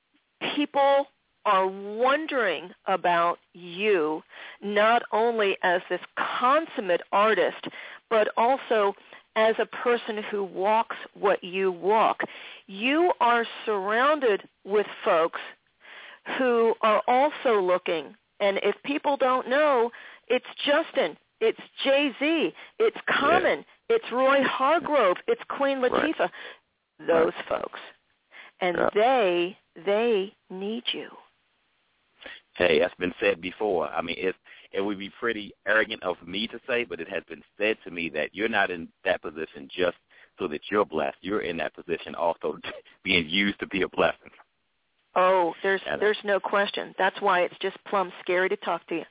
people are wondering about you, not only as this consummate artist, but also as a person who walks what you walk? You are surrounded with folks who are also looking, and if people don't know, it's Justin, it's Jay-Z, it's Common, yeah. it's Roy Hargrove, it's Queen Latifah. Right. those right. folks. And yeah. they they need you. Hey, that's been said before. I mean, it it would be pretty arrogant of me to say, but it has been said to me that you're not in that position just so that you're blessed. You're in that position also being used to be a blessing. Oh, there's and, there's no question. That's why it's just plumb scary to talk to you.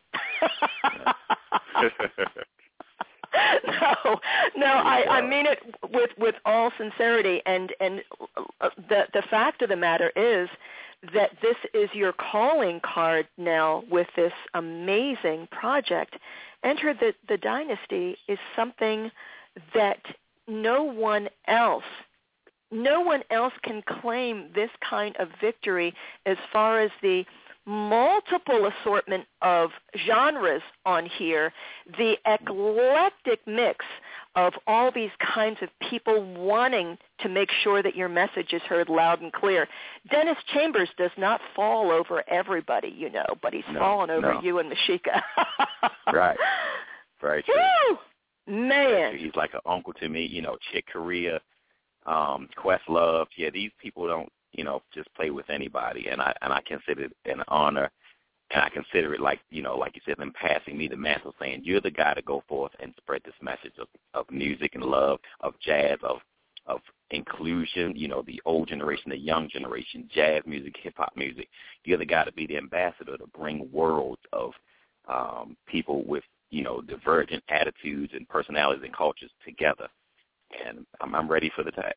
no, no, I, I mean it with with all sincerity, and and the the fact of the matter is that this is your calling card now with this amazing project. Enter the the Dynasty is something that no one else, no one else can claim this kind of victory as far as the multiple assortment of genres on here, the eclectic mix of all these kinds of people wanting to make sure that your message is heard loud and clear. Dennis Chambers does not fall over everybody, you know, but he's no, fallen over no. you and Mashika. Right. Very true. Woo! Man. He's like an uncle to me, you know, Chick Corea, um, Questlove. Yeah, these people don't, you know, just play with anybody, and I and I consider it an honor, and I consider it like, you know, like you said, them passing me the mantle, saying you're the guy to go forth and spread this message of, of music and love, of jazz, of of inclusion, you know, the old generation, the young generation, jazz music, hip-hop music. You're the guy to be the ambassador to bring worlds of um, people with, you know, divergent attitudes and personalities and cultures together, and I'm, I'm ready for the task.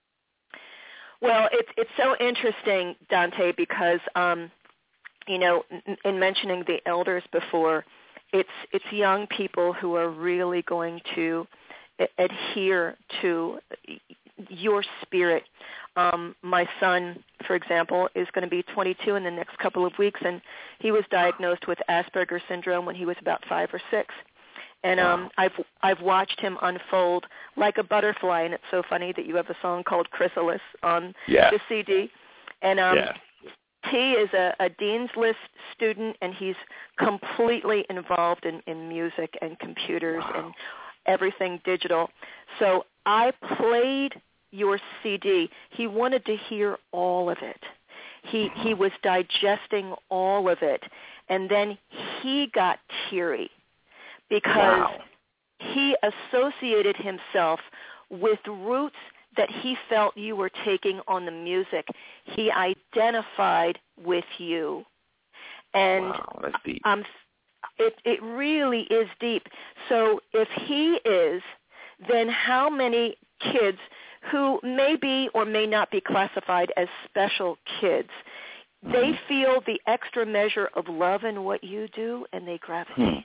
Well, it's it's so interesting, Dante, because um, you know, in, in mentioning the elders before, it's it's young people who are really going to adhere to your spirit. Um, my son, for example, is going to be twenty-two in the next couple of weeks, and he was diagnosed with Asperger's syndrome when he was about five or six. And um, I've I've watched him unfold like a butterfly, and it's so funny that you have a song called Chrysalis on yeah. the C D. And um, yeah. T is a, a Dean's List student, and he's completely involved in, in music and computers wow. and everything digital. So I played your C D. He wanted to hear all of it. He he was digesting all of it, and then he got teary. Because wow. he associated himself with roots that he felt you were taking on the music. He identified with you. And wow, that's deep. Um, it, it really is deep. So if he is, then how many kids who may be or may not be classified as special kids, mm-hmm. they feel the extra measure of love in what you do, and they gravitate. Hmm.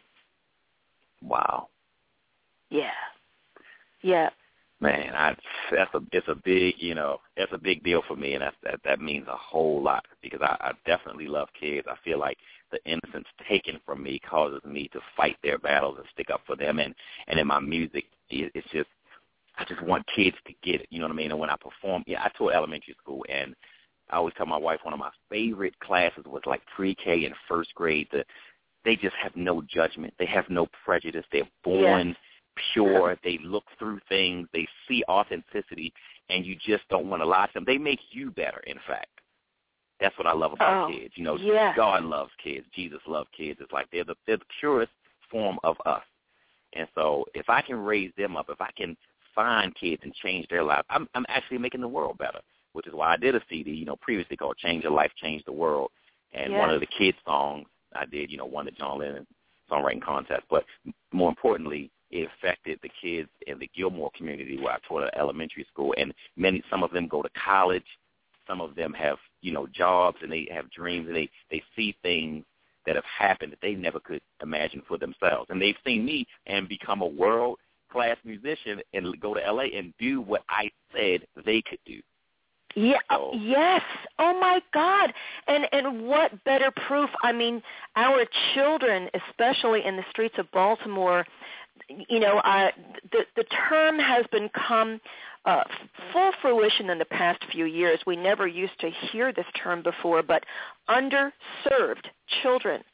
Wow. Yeah. Yeah. Man, I that's a it's a big you know that's a big deal for me, and that's, that that means a whole lot because I, I definitely love kids. I feel like the innocence taken from me causes me to fight their battles and stick up for them, and and in my music, it, it's just I just want kids to get it. You know what I mean? And when I perform, yeah, I taught elementary school, and I always tell my wife one of my favorite classes was like pre-K and first grade. The They just have no judgment. They have no prejudice. They're born yes. pure. They look through things. They see authenticity, and you just don't want to lie to them. They make you better, in fact. That's what I love about oh, kids. You know, yes. God loves kids. Jesus loves kids. It's like they're the, they're the purest form of us. And so if I can raise them up, if I can find kids and change their lives, I'm, I'm actually making the world better, which is why I did a C D, you know, previously called Change Your Life, Change the World. And yes. one of the kids' songs I did, you know, won the John Lennon songwriting contest. But more importantly, it affected the kids in the Gilmore community where I taught at elementary school. And many, some of them go to college. Some of them have, you know, jobs, and they have dreams, and they, they see things that have happened that they never could imagine for themselves. And they've seen me and become a world-class musician and go to L A and do what I said they could do. Yeah. So. Yes. Oh my God. And and what better proof? I mean, our children, especially in the streets of Baltimore, you know, uh, the the term has become uh, full fruition in the past few years. We never used to hear this term before, but underserved children.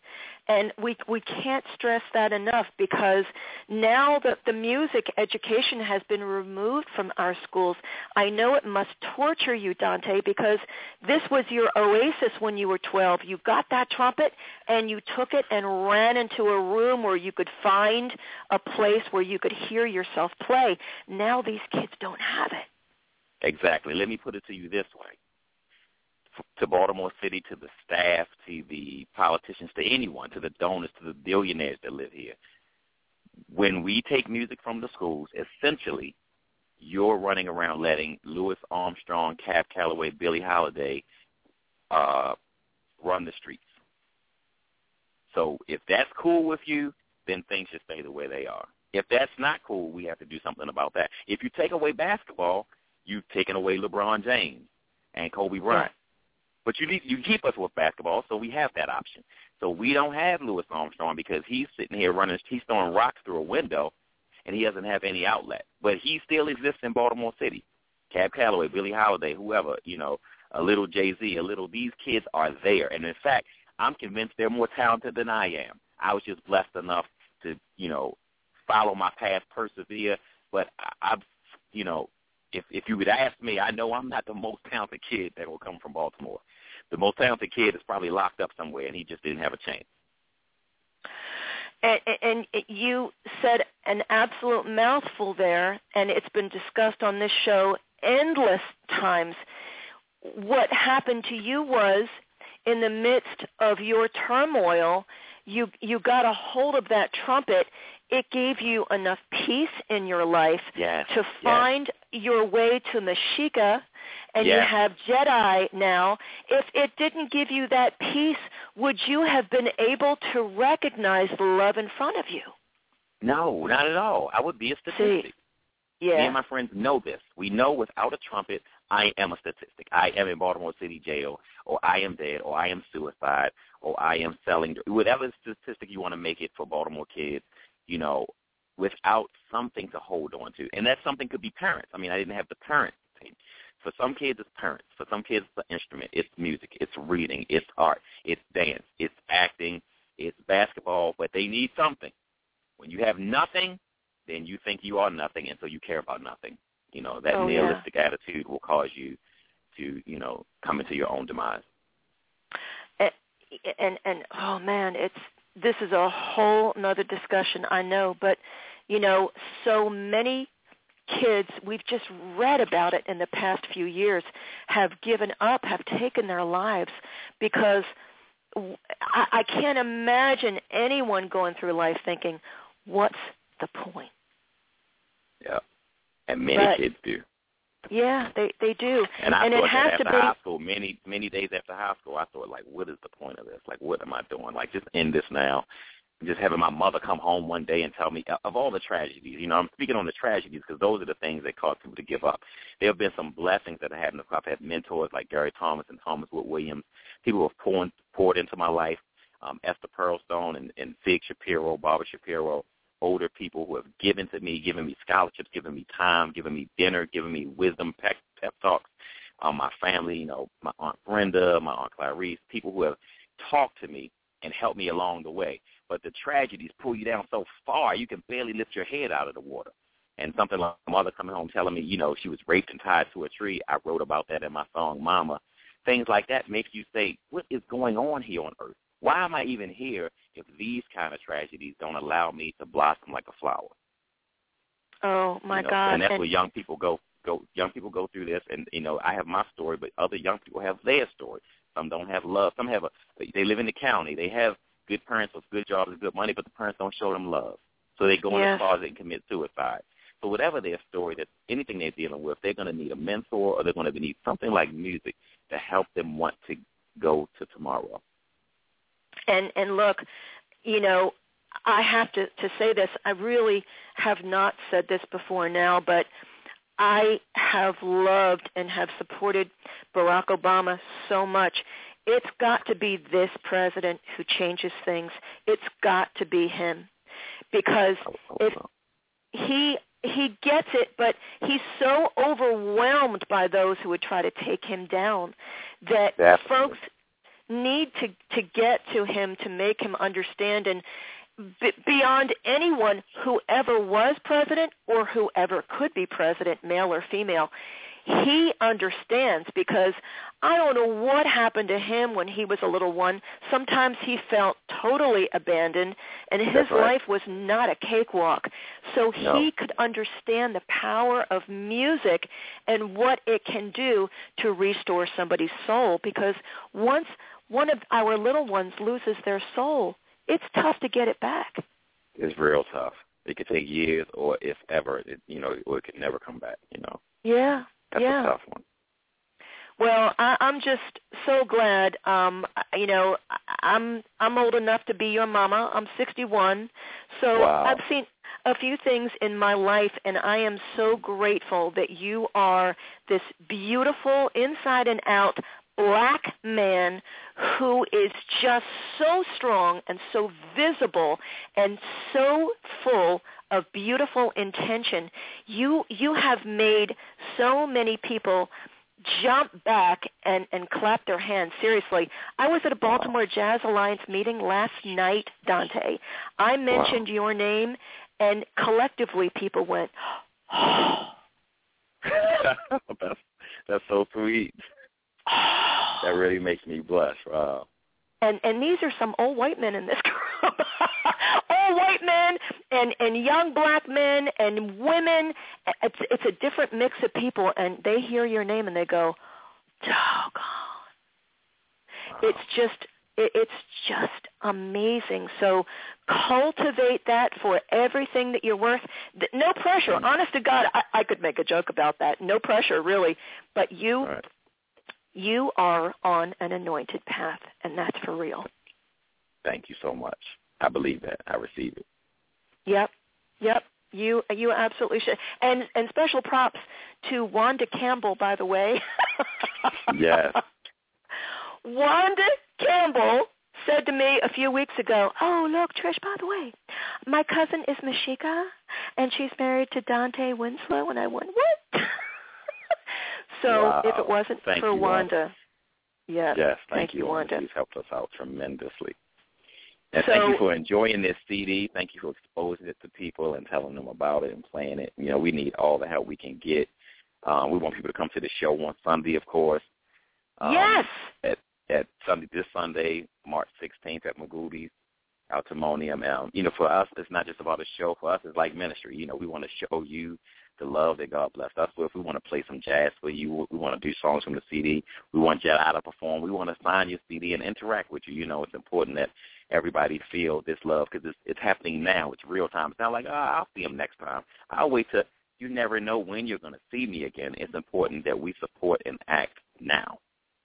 And we we can't stress that enough, because now that the music education has been removed from our schools, I know it must torture you, Dante, because this was your oasis when you were twelve. You got that trumpet and you took it and ran into a room where you could find a place where you could hear yourself play. Now these kids don't have it. Exactly. Let me put it to you this way. To Baltimore City, to the staff, to the politicians, to anyone, to the donors, to the billionaires that live here. When we take music from the schools, essentially, you're running around letting Louis Armstrong, Cab Calloway, Billie Holiday uh, run the streets. So if that's cool with you, then things should stay the way they are. If that's not cool, we have to do something about that. If you take away basketball, you've taken away LeBron James and Kobe Bryant. But you need, you keep us with basketball, so we have that option. So we don't have Louis Armstrong because he's sitting here running, he's throwing rocks through a window, and he doesn't have any outlet. But he still exists in Baltimore City. Cab Calloway, Billie Holiday, whoever, you know, a little Jay-Z, a little, these kids are there. And, in fact, I'm convinced they're more talented than I am. I was just blessed enough to, you know, follow my path, persevere. But I, I've, you know, if if you would ask me, I know I'm not the most talented kid that will come from Baltimore. The most talented kid is probably locked up somewhere, and he just didn't have a chance. And, and you said an absolute mouthful there, and it's been discussed on this show endless times. What happened to you was, in the midst of your turmoil, you you got a hold of that trumpet. It gave you enough peace in your life yes, to find yes. your way to Mexica, and yes. you have Jedi now. If it didn't give you that peace, would you have been able to recognize the love in front of you? No, not at all. I would be a statistic. See, yeah. Me and my friends know this. We know without a trumpet, I am a statistic. I am in Baltimore City jail, or I am dead, or I am suicide, or I am selling. Whatever statistic you want to make it for Baltimore kids, you know, without something to hold on to. And that something could be parents. I mean, I didn't have the parent thing. For some kids, it's parents. For some kids, it's the instrument. It's music. It's reading. It's art. It's dance. It's acting. It's basketball. But they need something. When you have nothing, then you think you are nothing, and so you care about nothing. You know, that oh, nihilistic yeah. attitude will cause you to, you know, come into your own demise. And, and, and oh, man, it's this is a whole nother discussion, I know. But, you know, so many kids, we've just read about it in the past few years, have given up, have taken their lives because I, I can't imagine anyone going through life thinking, what's the point? Yeah, and many but, kids do. Yeah, they they do. And I and thought it has that after to be, high school, many many days after high school, I thought, like, what is the point of this? Like, what am I doing? Like, just end this now. Just having my mother come home one day and tell me of all the tragedies. You know, I'm speaking on the tragedies because those are the things that cause people to give up. There have been some blessings that I had in the I've had mentors like Gary Thomas and Thomas Wood Williams, people who have poured, poured into my life, um, Esther Pearlstone and, and Fig Shapiro, Barbara Shapiro, older people who have given to me, given me scholarships, given me time, given me dinner, given me wisdom, pep, pep talks. Um, my family, you know, my Aunt Brenda, my Aunt Clarice, people who have talked to me and helped me along the way. But the tragedies pull you down so far, you can barely lift your head out of the water. And something like my mother coming home telling me, you know, she was raped and tied to a tree. I wrote about that in my song, Mama. Things like that make you say, what is going on here on earth? Why am I even here if these kind of tragedies don't allow me to blossom like a flower? Oh, my you know? God. And that's and where young people go. Go, young people go through this, and, you know, I have my story, but other young people have their story. Some don't have love. Some have a, they live in the county. They have good parents with good jobs and good money, but the parents don't show them love. So they go in yes. the closet and commit suicide. So whatever their story, that anything they're dealing with, they're going to need a mentor or they're going to need something like music to help them want to go to tomorrow. And and look, you know, I have to, to say this. I really have not said this before now, but I have loved and have supported Barack Obama so much. It's got to be this president who changes things. It's got to be him, because if he he gets it, but he's so overwhelmed by those who would try to take him down that Definitely. folks need to, to get to him to make him understand, and b- beyond anyone who ever was president or who ever could be president, male or female, he understands, because I don't know what happened to him when he was a little one. Sometimes he felt totally abandoned, and his That's right. life was not a cakewalk. So No. he could understand the power of music and what it can do to restore somebody's soul, because once one of our little ones loses their soul, it's tough to get it back. It's real tough. It could take years, or if ever, it, you know, or it could never come back, you know. Yeah. That's yeah. a tough one. Well, I, I'm just so glad. Um, you know, I'm I'm old enough to be your mama. I'm sixty-one, so Wow. I've seen a few things in my life, and I am so grateful that you are this beautiful, inside and out black man who is just so strong and so visible and so full of beautiful intention. You you have made so many people jump back and, and clap their hands. Seriously, I was at a Baltimore wow. Jazz Alliance meeting last night, Dante. I mentioned wow. your name, and collectively people went, oh. that's, that's so sweet. That really makes me blush. Wow. And and these are some old white men in this group. Old white men and, and young black men and women. It's it's a different mix of people, and they hear your name and they go, doggone. Wow. It's just it, it's just amazing. So cultivate that for everything that you're worth. No pressure. Honest to God, I, I could make a joke about that. No pressure, really. But you. Right. You are on an anointed path, and that's for real. Thank you so much. I believe that. I receive it. Yep, yep. You you absolutely should. And and special props to Wanda Campbell, by the way. Yes. Wanda Campbell said to me a few weeks ago, oh, look, Trish, by the way, my cousin is Mashika, and she's married to Dante Winslow. And I went, what? So wow. if it wasn't thank for you, Wanda, Wanda. yes, yes, thank, thank you, you, Wanda. Wanda. She's helped us out tremendously. And so, thank you for enjoying this C D. Thank you for exposing it to people and telling them about it and playing it. You know, we need all the help we can get. Um, we want people to come to the show on Sunday, of course. Um, yes. At at Sunday, this Sunday, March sixteenth at Magoody's, Altimonium. Um, you know, for us, it's not just about a show. For us, it's like ministry. You know, we want to show you the love that God blessed us with. We want to play some jazz for you. We want to do songs from the C D. We want you to perform. We want to sign your C D and interact with you. You know, it's important that everybody feel this love because it's, it's happening now. It's real time. It's not like, oh, I'll see them next time. I'll wait till you never know when you're going to see me again. It's important that we support and act now.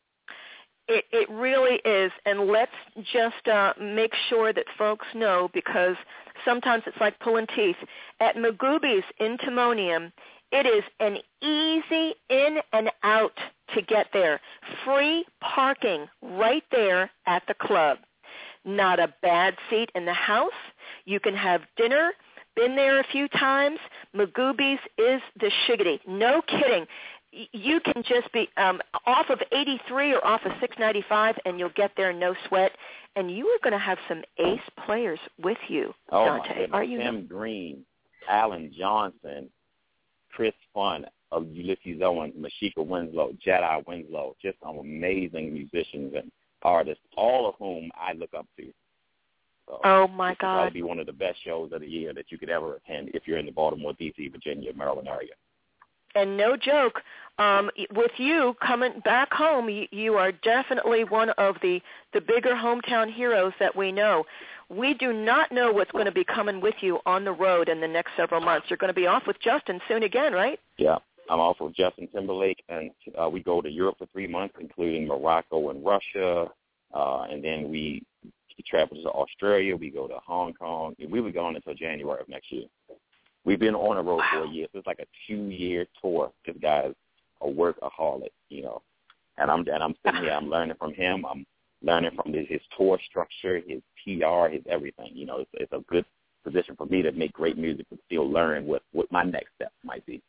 It, it really is, and let's just uh, make sure that folks know, because sometimes it's like pulling teeth. At Magoody's in Timonium, it is an easy in and out to get there. Free parking right there at the club. Not a bad seat in the house. You can have dinner. Been there a few times. Magoody's is the shiggity. No kidding. You can just be um, off of eighty-three or off of six ninety-five, and you'll get there no sweat. And you are going to have some ace players with you, oh Dante. My are you? Tim Green, Alan Johnson, Chris Fun, uh, Ulysses Owens, Mashika Winslow, Jedi Winslow, just some amazing musicians and artists, all of whom I look up to. So oh, my God. It'll probably be one of the best shows of the year that you could ever attend if you're in the Baltimore, D C, Virginia, Maryland area. And no joke, um, with you coming back home, you, you are definitely one of the, the bigger hometown heroes that we know. We do not know what's going to be coming with you on the road in the next several months. You're going to be off with Justin soon again, right? Yeah, I'm off with Justin Timberlake, and uh, we go to Europe for three months, including Morocco and Russia, uh, and then we travel to Australia. We go to Hong Kong. And we were gone until January of next year. We've been on the road wow. for a year. So it's like a two-year tour. This guy's a workaholic, you know. And I'm and I'm sitting here. I'm learning from him. I'm learning from his, his tour structure, his P R, his everything. You know, it's, it's a good position for me to make great music but still learn what, what my next step might be.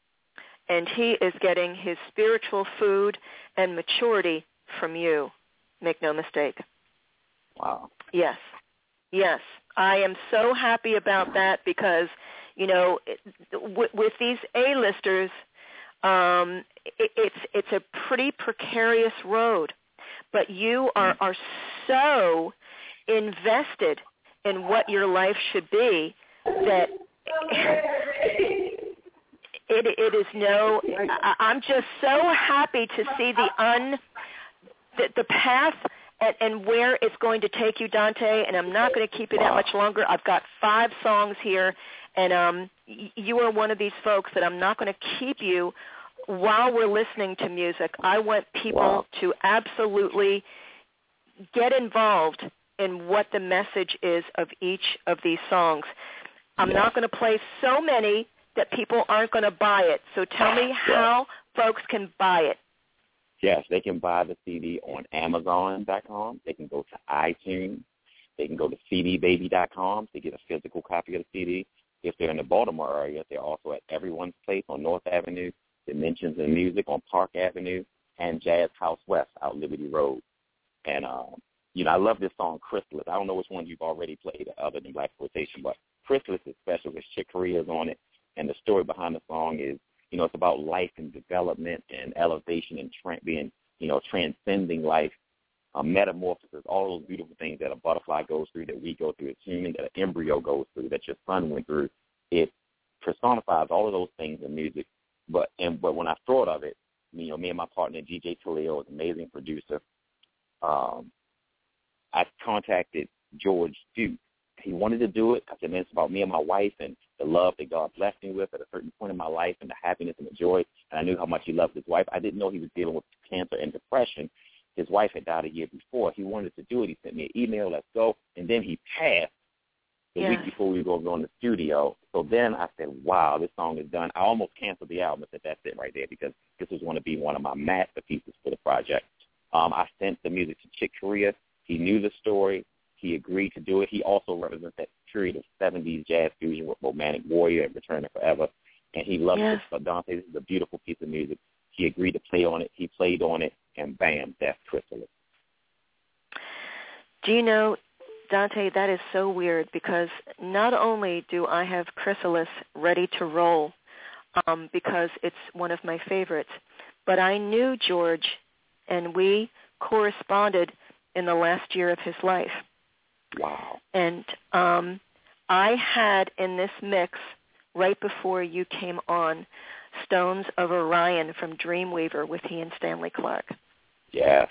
And he is getting his spiritual food and maturity from you. Make no mistake. Wow. Yes. Yes. I am so happy about that because, you know, it, with, with these A-listers, um, it, it's it's a pretty precarious road. But you are, are so invested in what your life should be that it, it is no, I, I'm just so happy to see the un, the, the path and, and where it's going to take you, Dante, and I'm not going to keep you that much longer. I've got five songs here, and um, y- you are one of these folks that I'm not going to keep you while we're listening to music. I want people wow. to absolutely get involved in what the message is of each of these songs. I'm yes. not going to play so many that people aren't going to buy it. So tell me how yes. folks can buy it. Yes, they can buy the C D on Amazon dot com. They can go to iTunes. They can go to C D baby dot com to get a physical copy of the C D. If they're in the Baltimore area, they're also at Everyone's Place on North Avenue, Dimensions in Music on Park Avenue, and Jazz House West out Liberty Road. And, um, you know, I love this song, Chrysalis. I don't know which one you've already played other than Black Exploitation, but Chrysalis is special because Chick Corea is on it. And the story behind the song is, you know, it's about life and development and elevation and tra- being, you know, transcending life, um, metamorphosis, all those beautiful things that a butterfly goes through, that we go through as humans, that an embryo goes through, that your son went through. It personifies all of those things in music. But and but when I thought of it, you know, me and my partner, D J Taleo, is an amazing producer. Um, I contacted George Duke. He wanted to do it. I said, man, it's about me and my wife and the love that God blessed me with at a certain point in my life and the happiness and the joy. And I knew how much he loved his wife. I didn't know he was dealing with cancer and depression. His wife had died a year before. He wanted to do it. He sent me an email, let's go. And then he passed the yeah. week before we were going to go in the studio. So then I said, wow, this song is done. I almost canceled the album. I said, that's it right there, because this was going to be one of my masterpieces for the project. Um, I sent the music to Chick Corea. He knew the story. He agreed to do it. He also represents that period of seventies jazz fusion with Romantic Warrior and Return to Forever. And he loved yes. it. But Dante, this is a beautiful piece of music. He agreed to play on it. He played on it, and bam, that's Chrysalis. Do you know, Dante, that is so weird, because not only do I have Chrysalis ready to roll um, because it's one of my favorites, but I knew George, and we corresponded in the last year of his life. Wow. And um, I had in this mix, right before you came on, Stones of Orion from Dreamweaver with he and Stanley Clarke. Yes.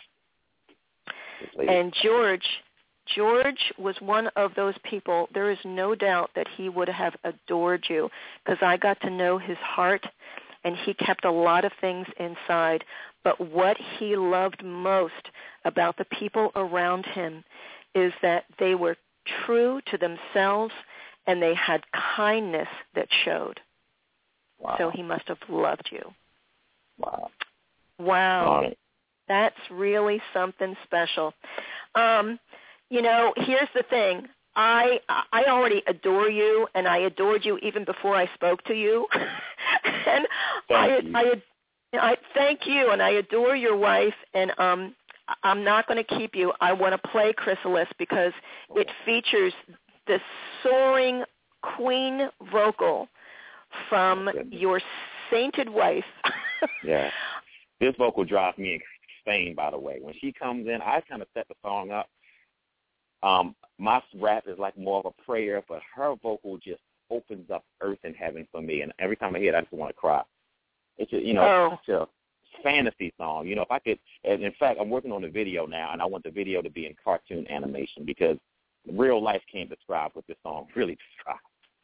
And George, George was one of those people, there is no doubt that he would have adored you, because I got to know his heart, and he kept a lot of things inside. But what he loved most about the people around him is that they were true to themselves, and they had kindness that showed. Wow. So he must have loved you. Wow. Wow. Right. That's really something special. Um, you know, here's the thing. I I already adore you, and I adored you even before I spoke to you. and thank I, you. I I thank you, and I adore your wife, and um I'm not going to keep you. I want to play Chrysalis because it features the soaring queen vocal from your sainted wife. Yeah. This vocal drives me insane, by the way. When she comes in, I kind of set the song up. Um, my rap is like more of a prayer, but her vocal just opens up earth and heaven for me. And every time I hear it, I just want to cry. It's just, you know, oh. such a fantasy song. You know, if I could, and in fact, I'm working on the video now, and I want the video to be in cartoon animation, because real life can't describe what this song really describes.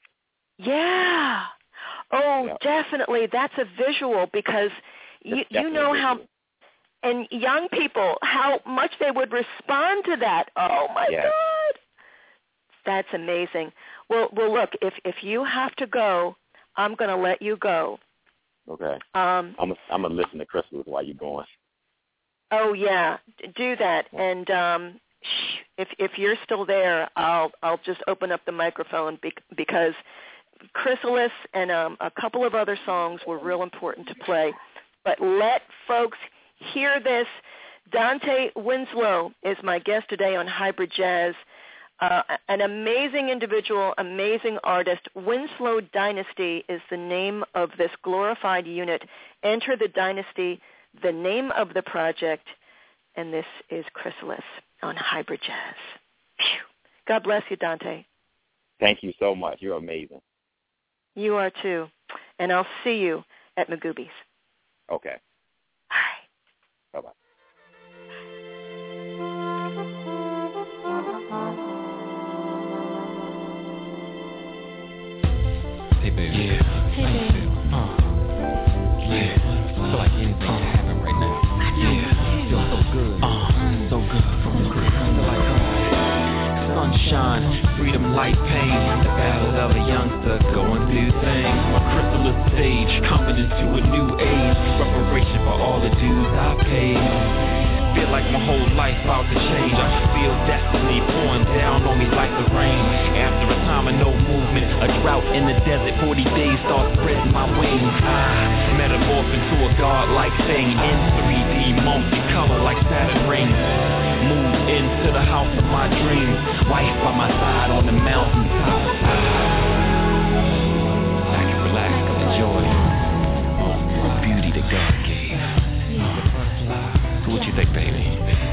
Yeah. Oh, yeah. definitely. That's a visual, because you, you know how, and young people, how much they would respond to that. Oh, my yeah. God. That's amazing. Well, well, look, if, if you have to go, I'm going to let you go. Okay. Um, I'm I'm gonna listen to Chrysalis while you're going. Oh yeah, do that. And um, if if you're still there, I'll I'll just open up the microphone because Chrysalis and um, a couple of other songs were real important to play. But let folks hear this. Dante Winslow is my guest today on Hybrid Jazz. Uh, an amazing individual, amazing artist. Winslow Dynasty is the name of this glorified unit. Enter the Dynasty, the name of the project, and this is Chrysalis on Hybrid Jazz. Phew. God bless you, Dante. Thank you so much. You're amazing. You are too. And I'll see you at Magooby's. Okay. All right. Bye-bye. Hey, baby. Yeah. Hey, baby. Uh, yeah. I feel like anything can happen right now. Yeah. Feel so good. Uh, so good. From the crib. I feel like uh, sunshine, freedom, light, pain. The battle of a youngster going through things. A chrysalis stage, coming into a new age. Reparation for all the dues I paid. Feel like my whole life about to change. I feel destiny pouring down on me like the rain. After a time of no movement, a drought in the desert, forty days start spreading my wings. I metamorph into a god-like thing in three D, multi-color like Saturn rings. Move into the house of my dreams, wife by my side on the mountaintop. I can relax and enjoy the beauty that God gave. So what you think, baby?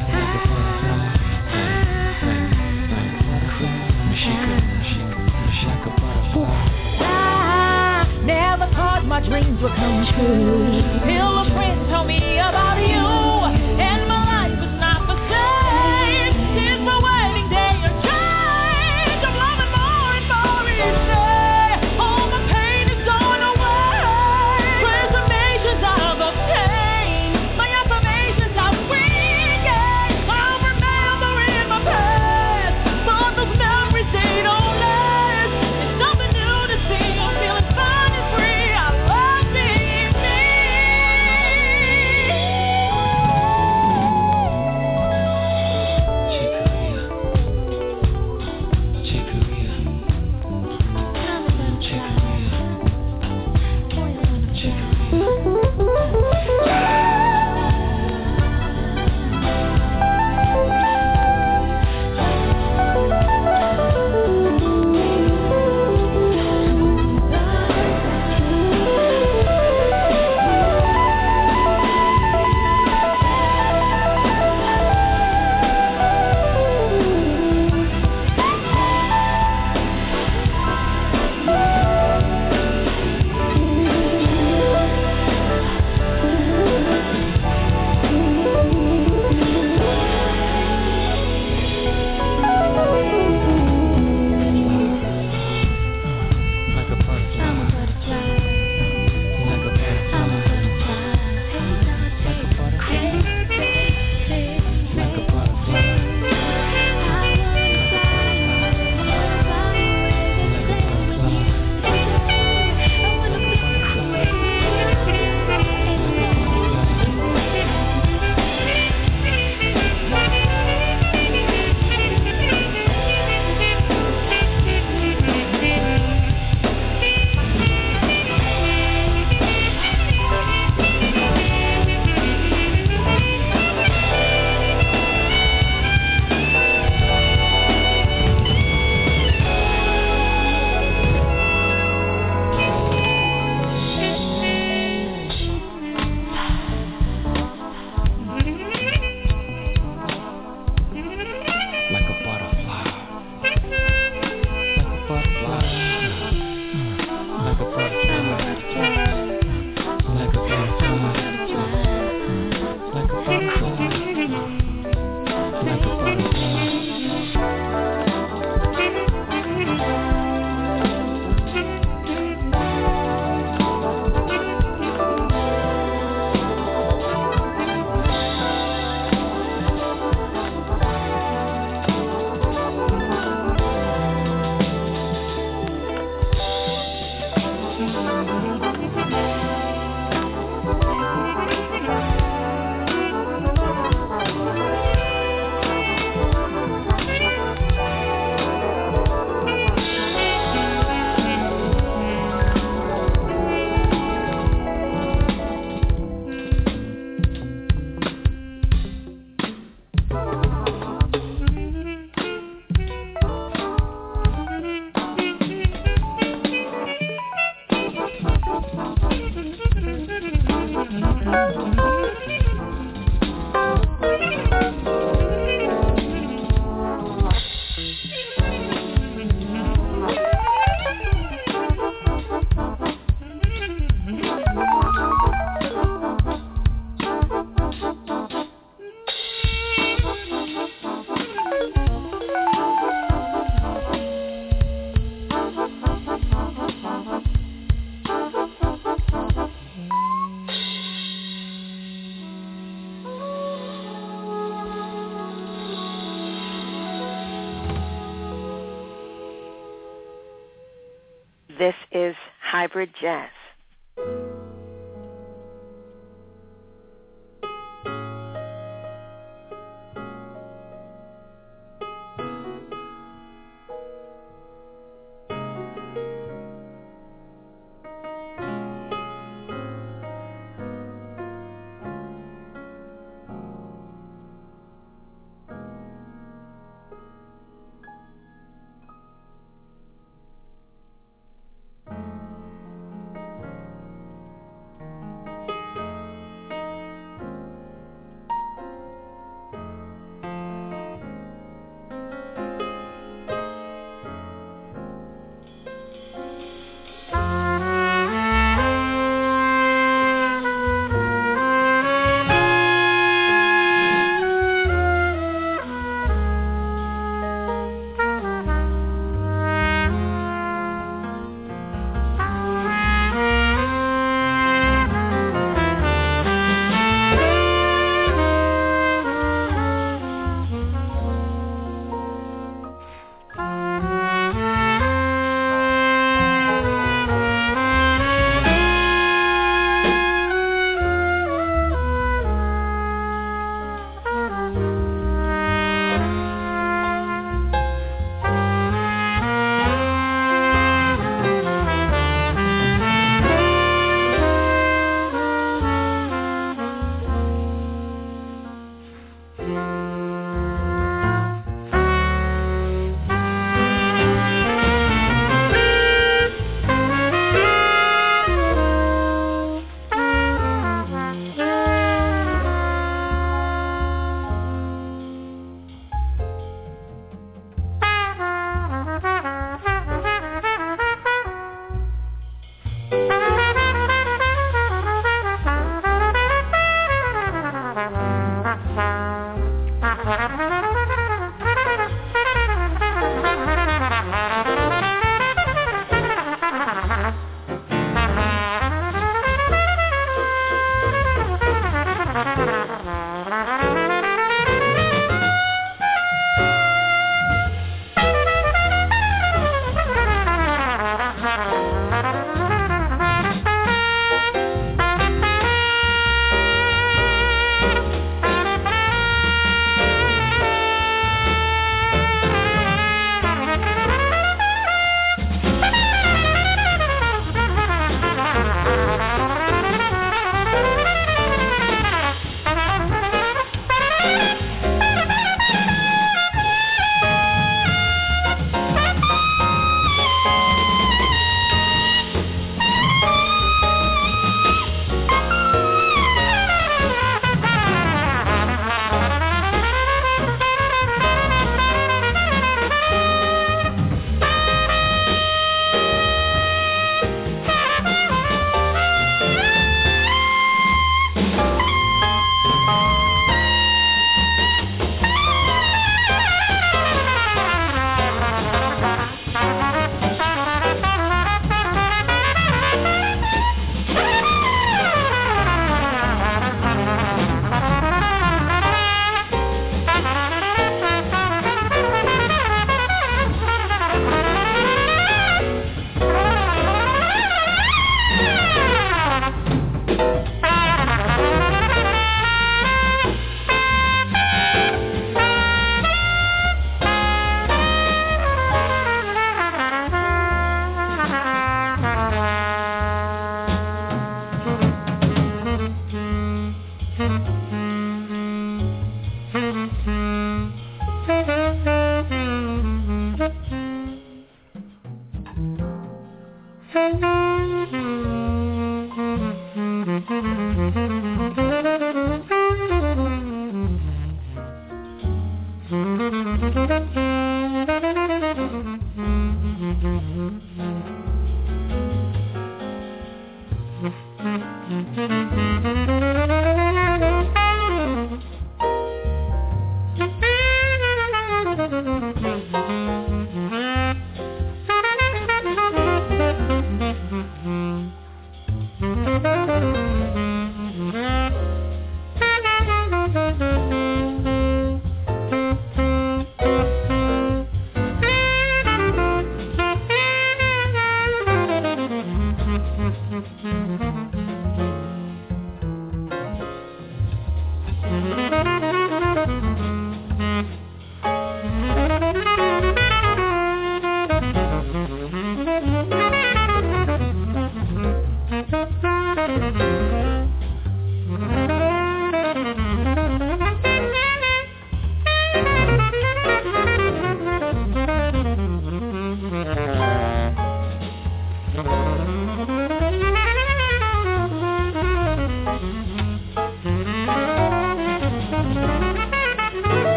I never thought my dreams would come true till a friend told me about you, and my life was not the same since my wedding day. A change, I'm loving more and more each day. All the pain is going away. Transformations I've obtained. My affirmations are ringing. I'll remember in my past, but those memories they don't last. It's something new to see. I'm feeling fine and free. I love being me. This is Hybrid Jazz.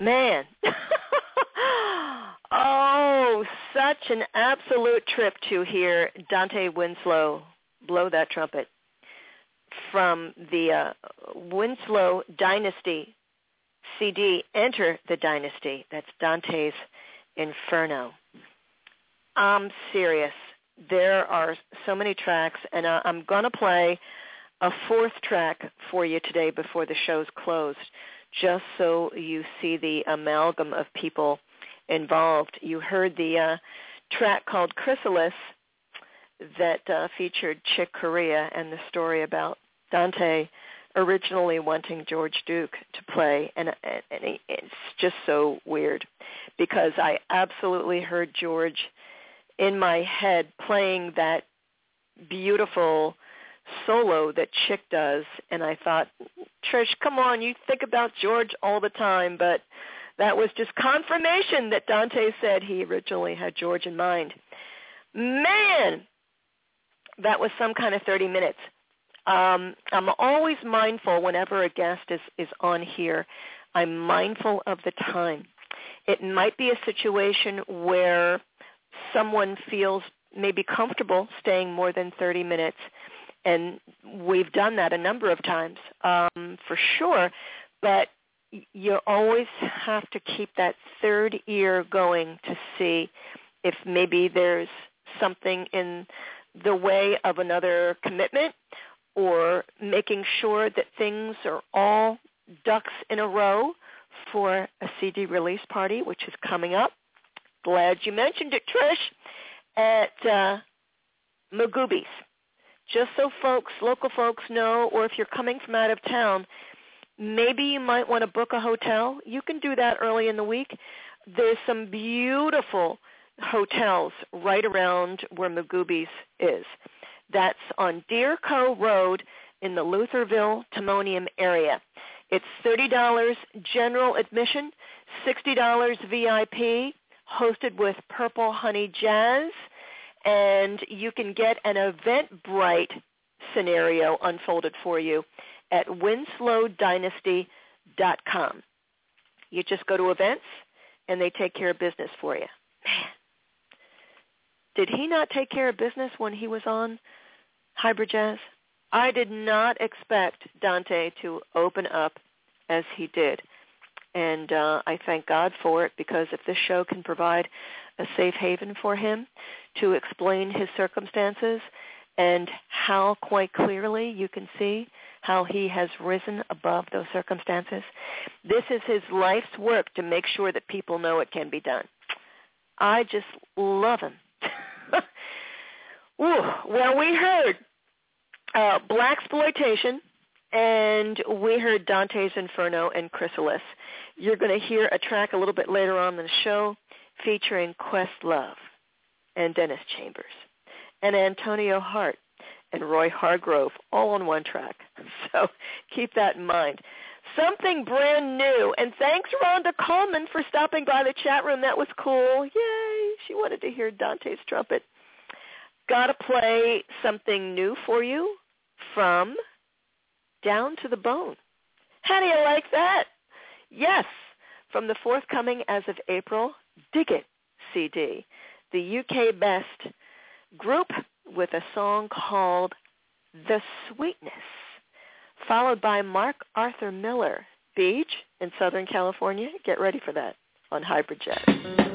Man. Oh, such an absolute trip to hear Dante Winslow blow that trumpet from the uh, Winslow Dynasty C D, Enter the Dynasty. That's Dante's Inferno. I'm serious. There are so many tracks, and uh, I'm going to play a fourth track for you today before the show's closed, just so you see the amalgam of people involved. You heard the uh, track called Chrysalis that uh, featured Chick Corea and the story about Dante originally wanting George Duke to play, and, and it's just so weird because I absolutely heard George in my head playing that beautiful solo that Chick does, and I thought, Trish, come on, you think about George all the time, but that was just confirmation that Dante said he originally had George in mind. Man, that was some kind of thirty minutes. Um, I'm always mindful whenever a guest is, is on here. I'm mindful of the time. It might be a situation where someone feels maybe comfortable staying more than thirty minutes, and we've done that a number of times, um, for sure, but you always have to keep that third ear going to see if maybe there's something in the way of another commitment, or making sure that things are all ducks in a row for a C D release party, which is coming up. Glad you mentioned it, Trish, at uh, Magooby's. Just so folks, local folks know, or if you're coming from out of town, maybe you might want to book a hotel. You can do that early in the week. There's some beautiful hotels right around where Magooby's is. That's on Deer Cove Road in the Lutherville, Timonium area. It's thirty dollars general admission, sixty dollars V I P, hosted with Purple Honey Jazz, and you can get an Eventbrite scenario unfolded for you at winslow dynasty dot com. You just go to events, and they take care of business for you. Man, did he not take care of business when he was on Hybrid Jazz? I did not expect Dante to open up as he did. And uh, I thank God for it, because if this show can provide a safe haven for him to explain his circumstances and how quite clearly you can see how he has risen above those circumstances, this is his life's work to make sure that people know it can be done. I just love him. Ooh, well, we heard uh, Blaxploitation, and we heard Dante's Inferno and Chrysalis. You're going to hear a track a little bit later on in the show featuring Questlove and Dennis Chambers and Antonio Hart and Roy Hargrove, all on one track. So keep that in mind. Something brand new. And thanks, Rhonda Coleman, for stopping by the chat room. That was cool. Yay. She wanted to hear Dante's trumpet. Got to play something new for you from Down to the Bone. How do you like that? Yes, from the forthcoming, as of April, Dig It C D, the U K Best group with a song called The Sweetness, followed by Mark Arthur Miller, Beach in Southern California. Get ready for that on Hybrid Jazz.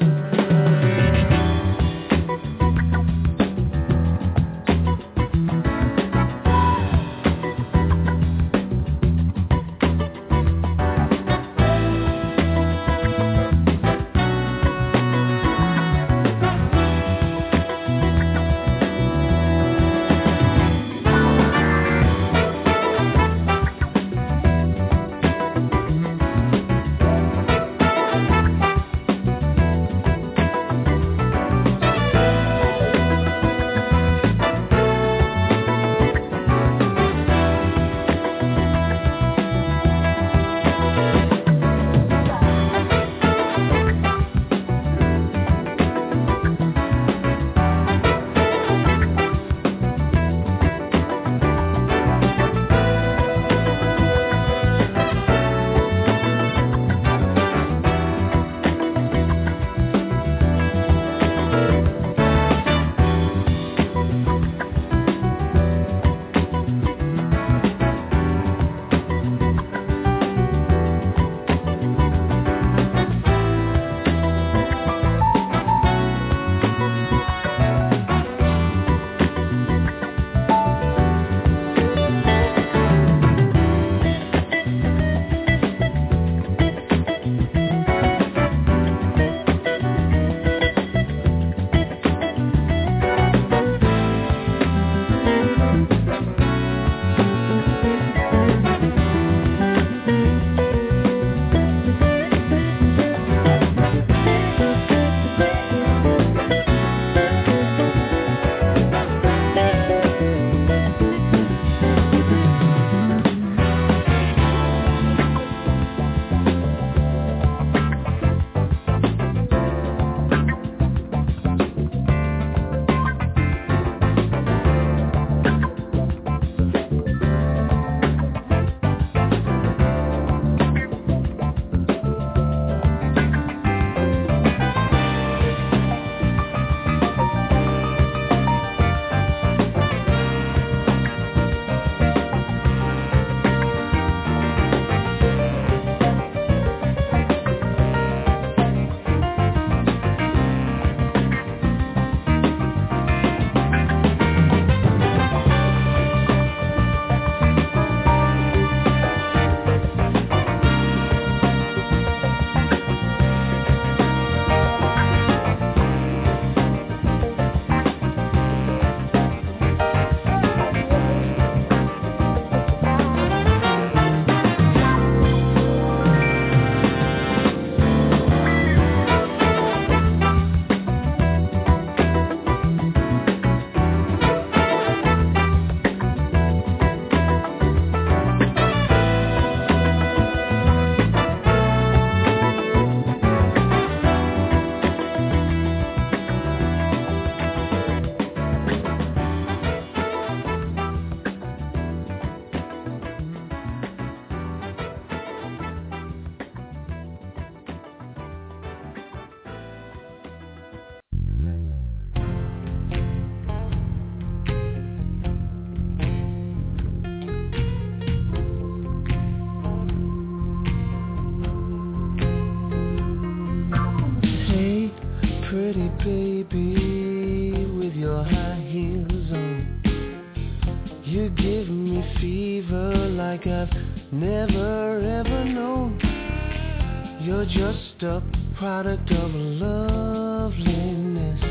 like I've never ever known. You're just a product of loveliness.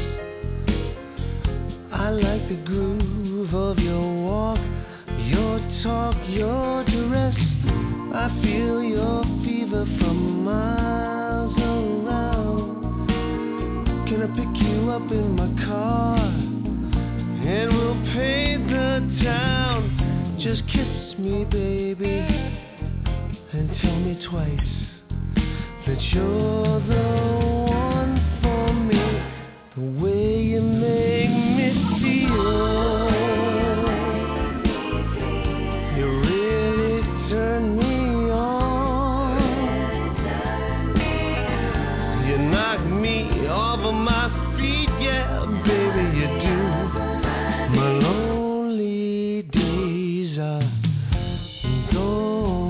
I like the groove of your walk, your talk, your dress. I feel your fever from miles around. Can I pick you up in my car? And we'll paint the town. Just kiss me, baby, and tell me twice that you're the one for me. The way you make me feel, you really turn me on. You knock me off of my feet, yeah, baby, you do. My lonely days are gone.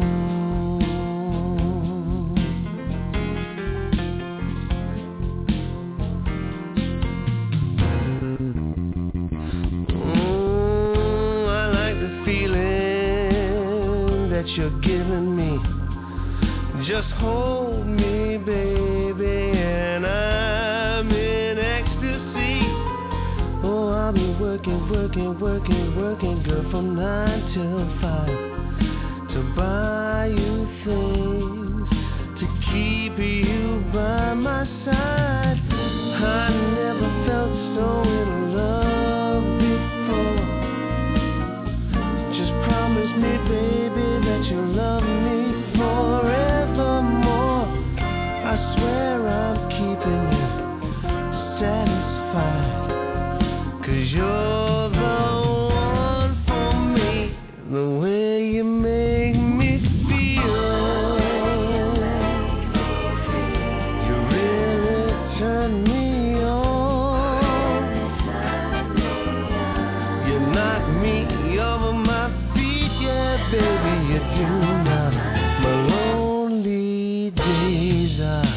Mm, I like the feeling that you're giving me. Just hold me, baby, and I'm in ecstasy. Oh, I'll be working, working, working, working, girl, from nine till five to buy you things, to keep you by my side. I never felt so in love before. Just promise me, baby, that you'll love me forevermore. I swear I'm keeping you satisfied. 'Cause you're the one for me. The way you make me feel, you really turn me on. You knock me off of my feet, yeah, baby, you do now. My lonely days are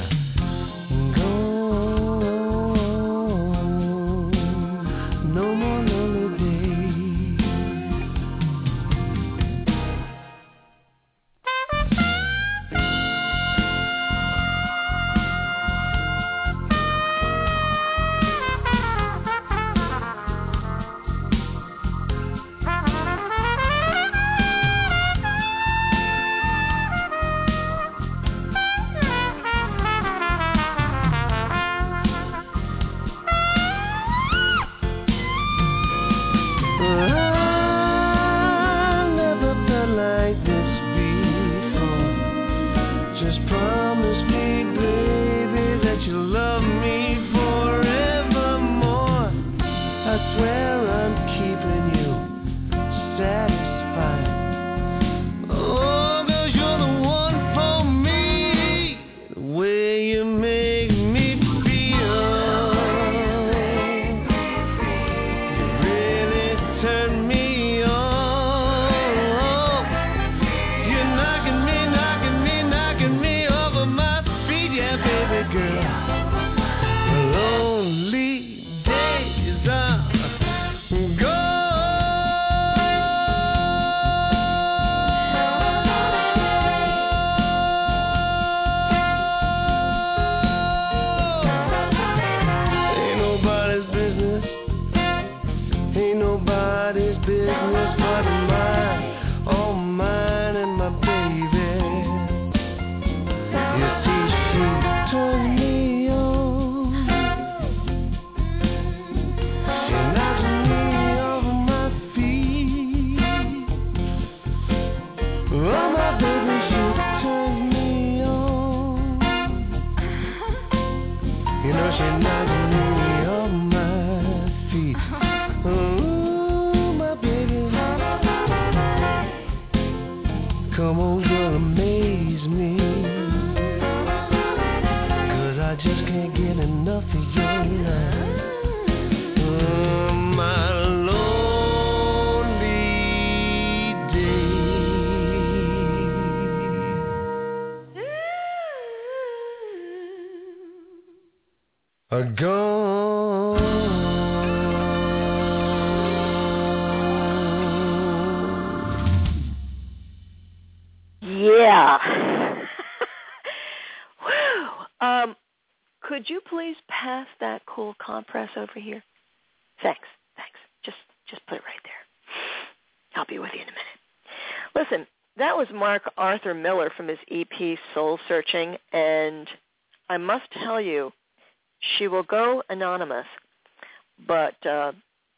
are gone. yeah. Whew. Um, could you please pass that cool compress over here? Thanks, thanks. Just, just put it right there. I'll be with you in a minute. Listen, that was Mark Arthur Miller from his E P Soul Searching, and I must tell you, she will go anonymous, but uh,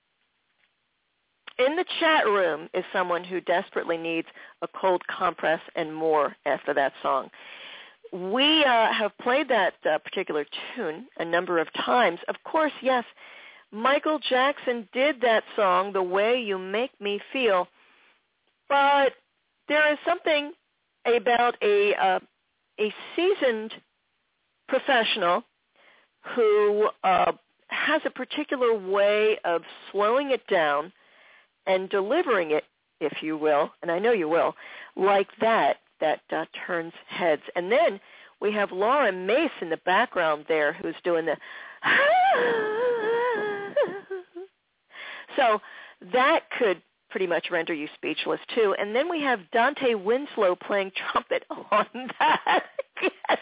in the chat room is someone who desperately needs a cold compress and more after that song. We uh, have played that uh, particular tune a number of times. Of course, yes, Michael Jackson did that song, The Way You Make Me Feel, but there is something about a uh, a seasoned professional who uh, has a particular way of slowing it down and delivering it, if you will, and I know you will, like that, that uh, turns heads. And then we have Laura Mace in the background there who's doing the so that could pretty much render you speechless too. And then we have Dante Winslow playing trumpet on that. Yes.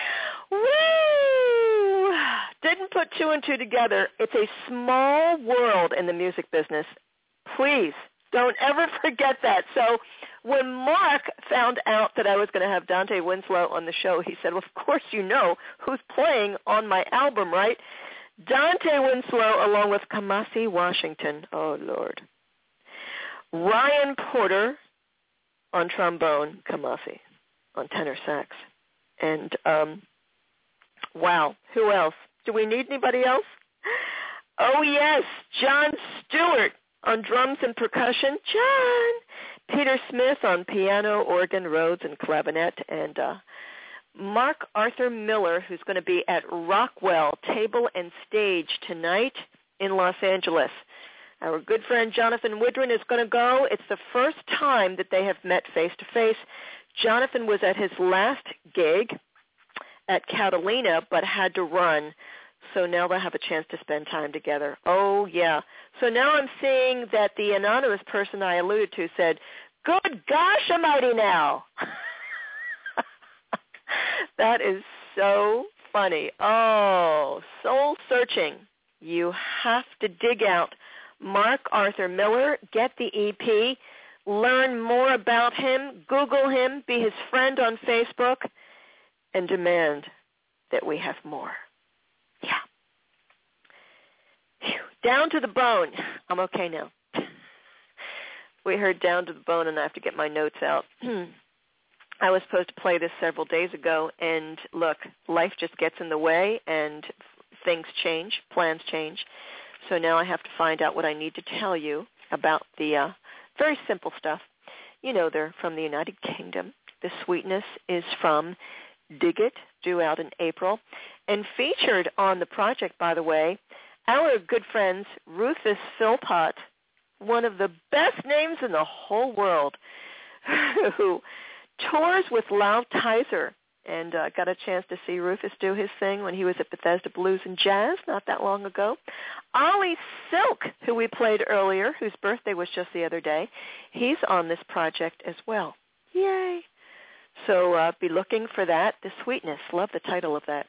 Woo! Didn't put two and two together. It's a small world in the music business. Please don't ever forget that. So when Mark found out that I was going to have Dante Winslow on the show, he said, well, of course you know who's playing on my album, right? Dante Winslow along with Kamasi Washington. Oh, Lord. Ryan Porter on trombone, Kamasi on tenor sax. And, um, wow, who else? Do we need anybody else? Oh, yes, John Stewart on drums and percussion. John! Peter Smith on piano, organ, Rhodes, and clavinet. And uh, Mark Arthur Miller, who's going to be at Rockwell Table and Stage tonight in Los Angeles. Our good friend Jonathan Widron is going to go. It's the first time that they have met face-to-face. Jonathan was at his last gig at Catalina but had to run, so now they'll have a chance to spend time together. Oh, yeah. So now I'm seeing that the anonymous person I alluded to said, good gosh almighty now. That is so funny. Oh, soul searching. You have to dig out Mark Arthur Miller, get the E P, learn more about him, Google him, be his friend on Facebook, and demand that we have more. Yeah. Whew. Down to the bone. I'm okay now. We heard Down to the Bone, and I have to get my notes out. I was supposed to play this several days ago, and look, life just gets in the way, and things change, plans change. So now I have to find out what I need to tell you about the uh, very simple stuff. You know, they're from the United Kingdom. The Sweetness is from Dig It, due out in April. And featured on the project, by the way, our good friends Rufus Philpott, one of the best names in the whole world, who tours with Lau Tizer, and uh, got a chance to see Rufus do his thing when he was at Bethesda Blues and Jazz not that long ago. Ollie Silk, who we played earlier, whose birthday was just the other day, he's on this project as well. Yay. So uh, be looking for that. The Sweetness. Love the title of that.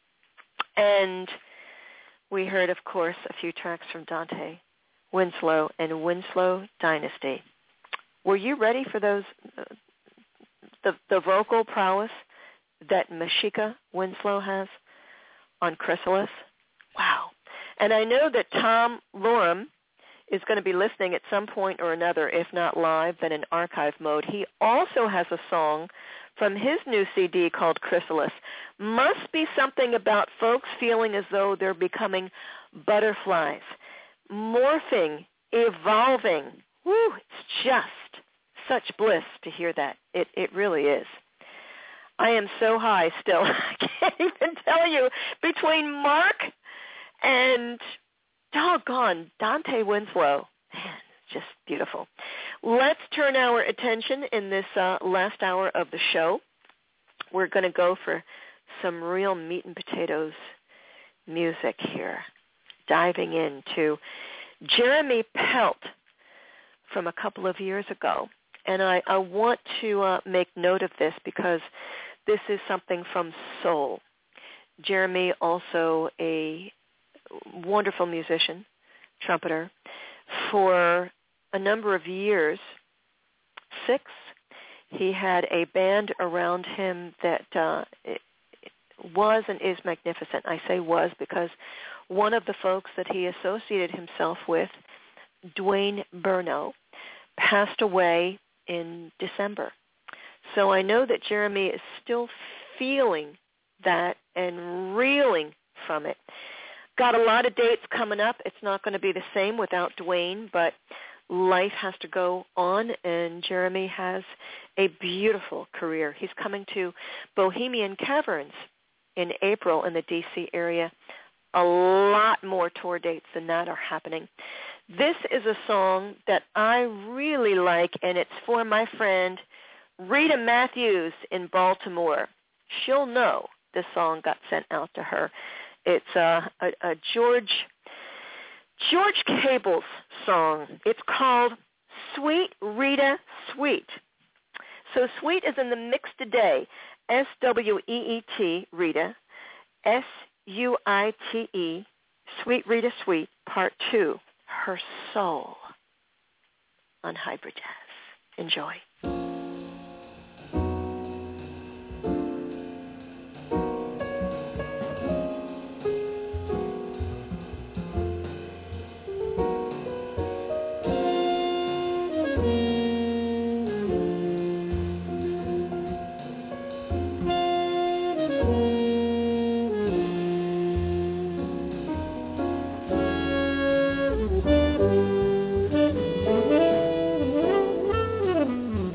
And we heard, of course, a few tracks from Dante Winslow and Winslow Dynasty. Were you ready for those, uh, the, the vocal prowess that Mashika Winslow has on Chrysalis? Wow. And I know that Tom Loram is going to be listening at some point or another, if not live, then in archive mode. He also has a song from his new C D called Chrysalis. Must be something about folks feeling as though they're becoming butterflies, morphing, evolving. Woo, it's just such bliss to hear that. It, it really is. I am so high still. I can't even tell you. Between Mark and, doggone, Dante Winslow. Man, just beautiful. Let's turn our attention in this uh, last hour of the show. We're going to go for some real meat and potatoes music here, diving into Jeremy Pelt from a couple of years ago. And I, I want to uh, make note of this because this is something from soul. Jeremy, also a wonderful musician, trumpeter, for a number of years, six, he had a band around him that uh, was and is magnificent. I say was because one of the folks that he associated himself with, Dwayne Burno, passed away in December. So I know that Jeremy is still feeling that and reeling from it. Got a lot of dates coming up. It's not going to be the same without Dwayne, but life has to go on, and Jeremy has a beautiful career. He's coming to Bohemian Caverns in April in the D C area. A lot more tour dates than that are happening. This is a song that I really like, and it's for my friend Rita Matthews in Baltimore. She'll know this song got sent out to her. It's uh, a, a George George Cable's song. It's called Sweet Rita Sweet. So Sweet is in the mix today. S W E E T, Rita, S U I T E, Sweet Rita Sweet, Part two, Her Soul, on Hybrid Jazz. Enjoy. Mm-hmm.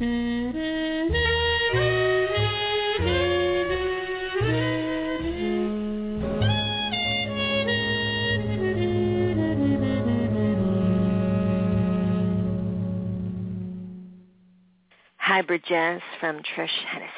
Hybrid Jazz from Trish Hennessy.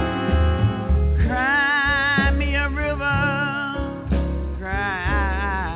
Cry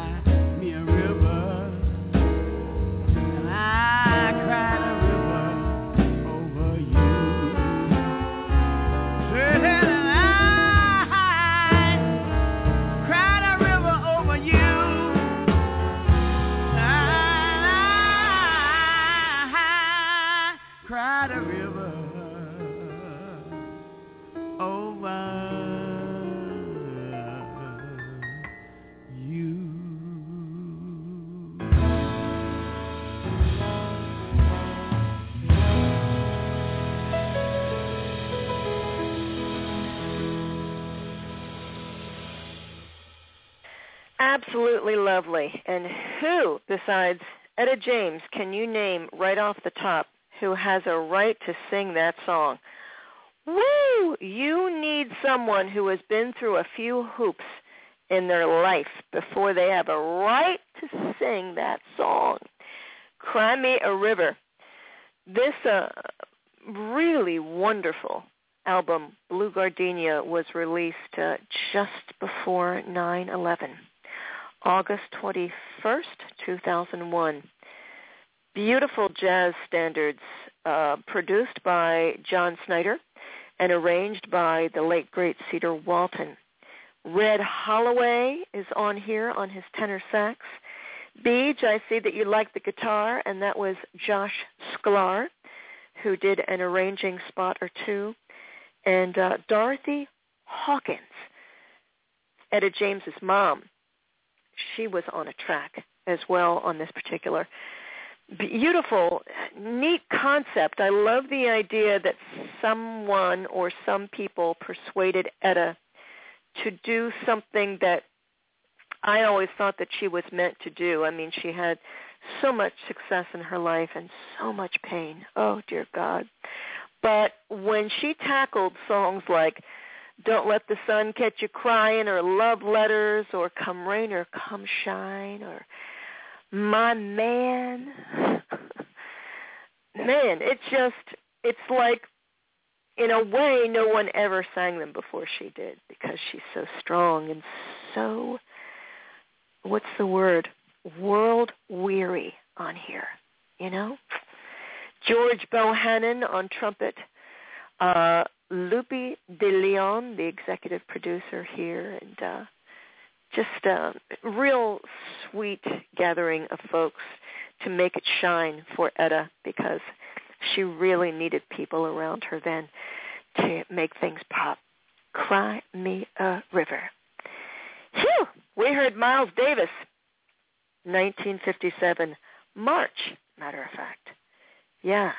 Absolutely lovely. And who, besides Etta James, can you name right off the top who has a right to sing that song? Woo! You need someone who has been through a few hoops in their life before they have a right to sing that song. Cry Me a River. This uh, really wonderful album, Blue Gardenia, was released uh, just before nine eleven, August twenty-first, two thousand one. Beautiful jazz standards uh, produced by John Snyder and arranged by the late, great Cedar Walton. Red Holloway is on here on his tenor sax. Beej, I see that you like the guitar, and that was Josh Sklar, who did an arranging spot or two. And uh, Dorothy Hawkins, Etta James's mom, she was on a track as well on this particular beautiful, neat concept. I love the idea that someone or some people persuaded Etta to do something that I always thought that she was meant to do. I mean, she had so much success in her life and so much pain. Oh, dear God. But when she tackled songs like Don't Let the Sun Catch You Crying, or Love Letters, or Come Rain or Come Shine, or My Man, man, it just, it's like, in a way, no one ever sang them before she did, because she's so strong and so, what's the word, world-weary on here, you know? George Bohannon on trumpet, uh, Lupe de Leon, the executive producer here, and uh, just a real sweet gathering of folks to make it shine for Etta, because she really needed people around her then to make things pop. Cry Me a River. Phew! We heard Miles Davis, nineteen fifty-seven, March, matter of fact. Yeah.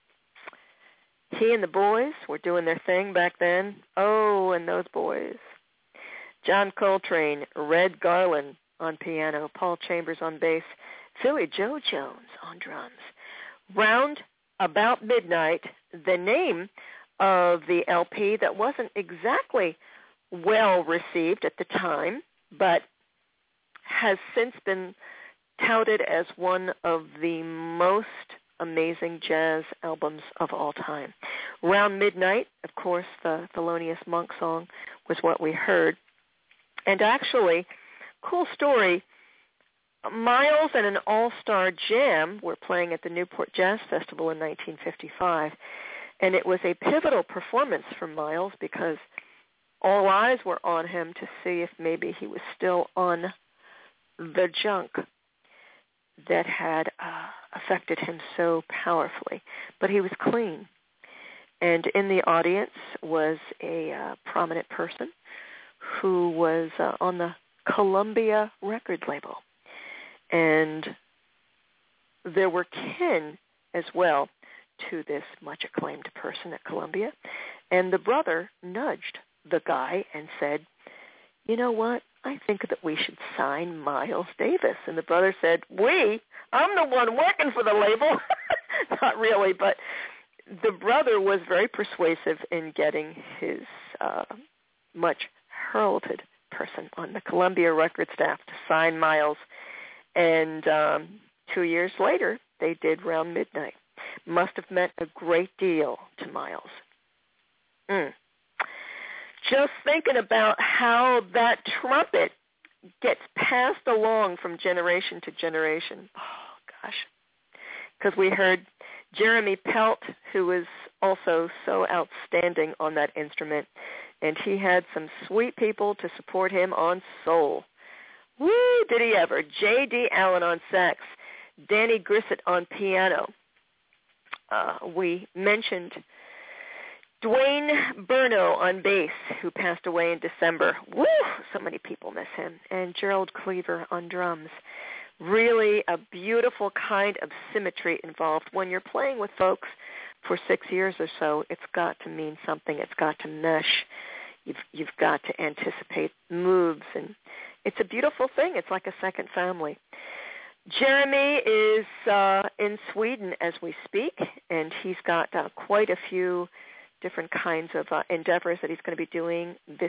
He and the boys were doing their thing back then. Oh, and those boys. John Coltrane, Red Garland on piano, Paul Chambers on bass, Philly Joe Jones on drums. Round About Midnight, the name of the L P that wasn't exactly well received at the time, but has since been touted as one of the most amazing jazz albums of all time. Round Midnight, of course, the Thelonious Monk song was what we heard. And actually, cool story, Miles and an all-star jam were playing at the Newport Jazz Festival in nineteen fifty-five, and it was a pivotal performance for Miles because all eyes were on him to see if maybe he was still on the junk that had uh, affected him so powerfully. But he was clean. And in the audience was a uh, prominent person who was uh, on the Columbia record label. And there were kin as well to this much acclaimed person at Columbia. And the brother nudged the guy and said, you know what? I think that we should sign Miles Davis. And the brother said, we? I'm the one working for the label. Not really, but the brother was very persuasive in getting his uh, much heralded person on the Columbia record staff to sign Miles. And um, two years later, they did Round Midnight. Must have meant a great deal to Miles. Mm. Just thinking about how that trumpet gets passed along from generation to generation. Oh, gosh. Because we heard Jeremy Pelt, who was also so outstanding on that instrument, and he had some sweet people to support him on soul. Woo, did he ever. J D. Allen on sax, Danny Grissett on piano. Uh, we mentioned Dwayne Burno on bass, who passed away in December. Woo, so many people miss him. And Gerald Cleaver on drums. Really a beautiful kind of symmetry involved. When you're playing with folks for six years or so, it's got to mean something. It's got to mesh. You've, you've got to anticipate moves and it's a beautiful thing. It's like a second family. Jeremy is uh, in Sweden as we speak, and he's got uh, quite a few different kinds of uh, endeavors that he's going to be doing this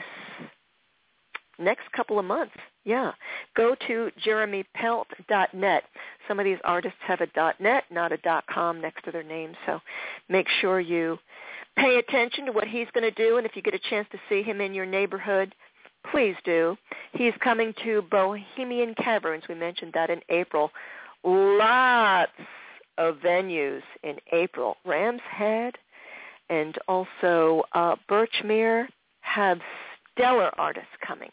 next couple of months. Yeah. Go to jeremy pelt dot net. Some of these artists have a .net, not a .com next to their name, so make sure you pay attention to what he's going to do, and if you get a chance to see him in your neighborhood, please do. He's coming to Bohemian Caverns. We mentioned that in April. Lots of venues in April. Ram's Head and also uh, Birchmere have stellar artists coming.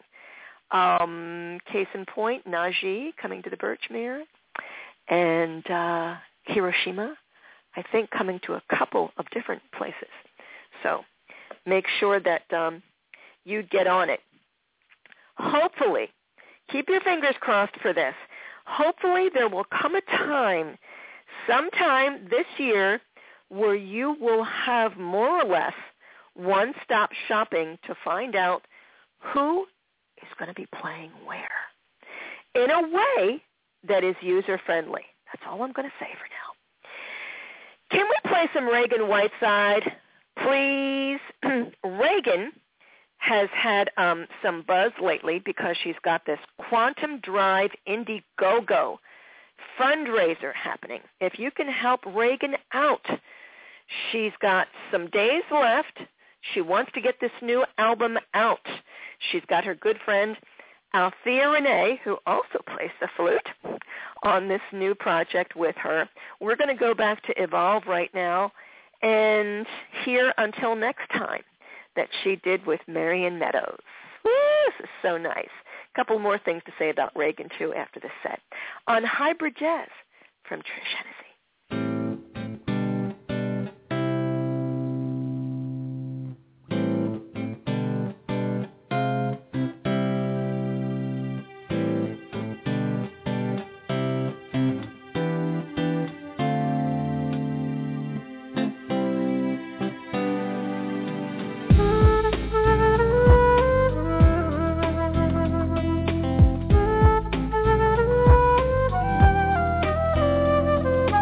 Um, case in point, Najee coming to the Birchmere, and uh, Hiroshima, I think, coming to a couple of different places. So make sure that um, you get on it. Hopefully, keep your fingers crossed for this. Hopefully there will come a time, sometime this year, where you will have more or less one-stop shopping to find out who is going to be playing where in a way that is user-friendly. That's all I'm going to say for now. Can we play some Reagan Whiteside, please? Reagan has had um, some buzz lately because she's got this Quantum Drive Indiegogo fundraiser happening. If you can help Reagan out, she's got some days left. She wants to get this new album out. She's got her good friend Althea Renee, who also plays the flute, on this new project with her. We're going to go back to Evolve right now and hear Until Next Time that she did with Marion Meadows. Woo, this is so nice. A couple more things to say about Reagan, too, after this set. On Hybrid Jazz from Trish Hennessy. Thank you.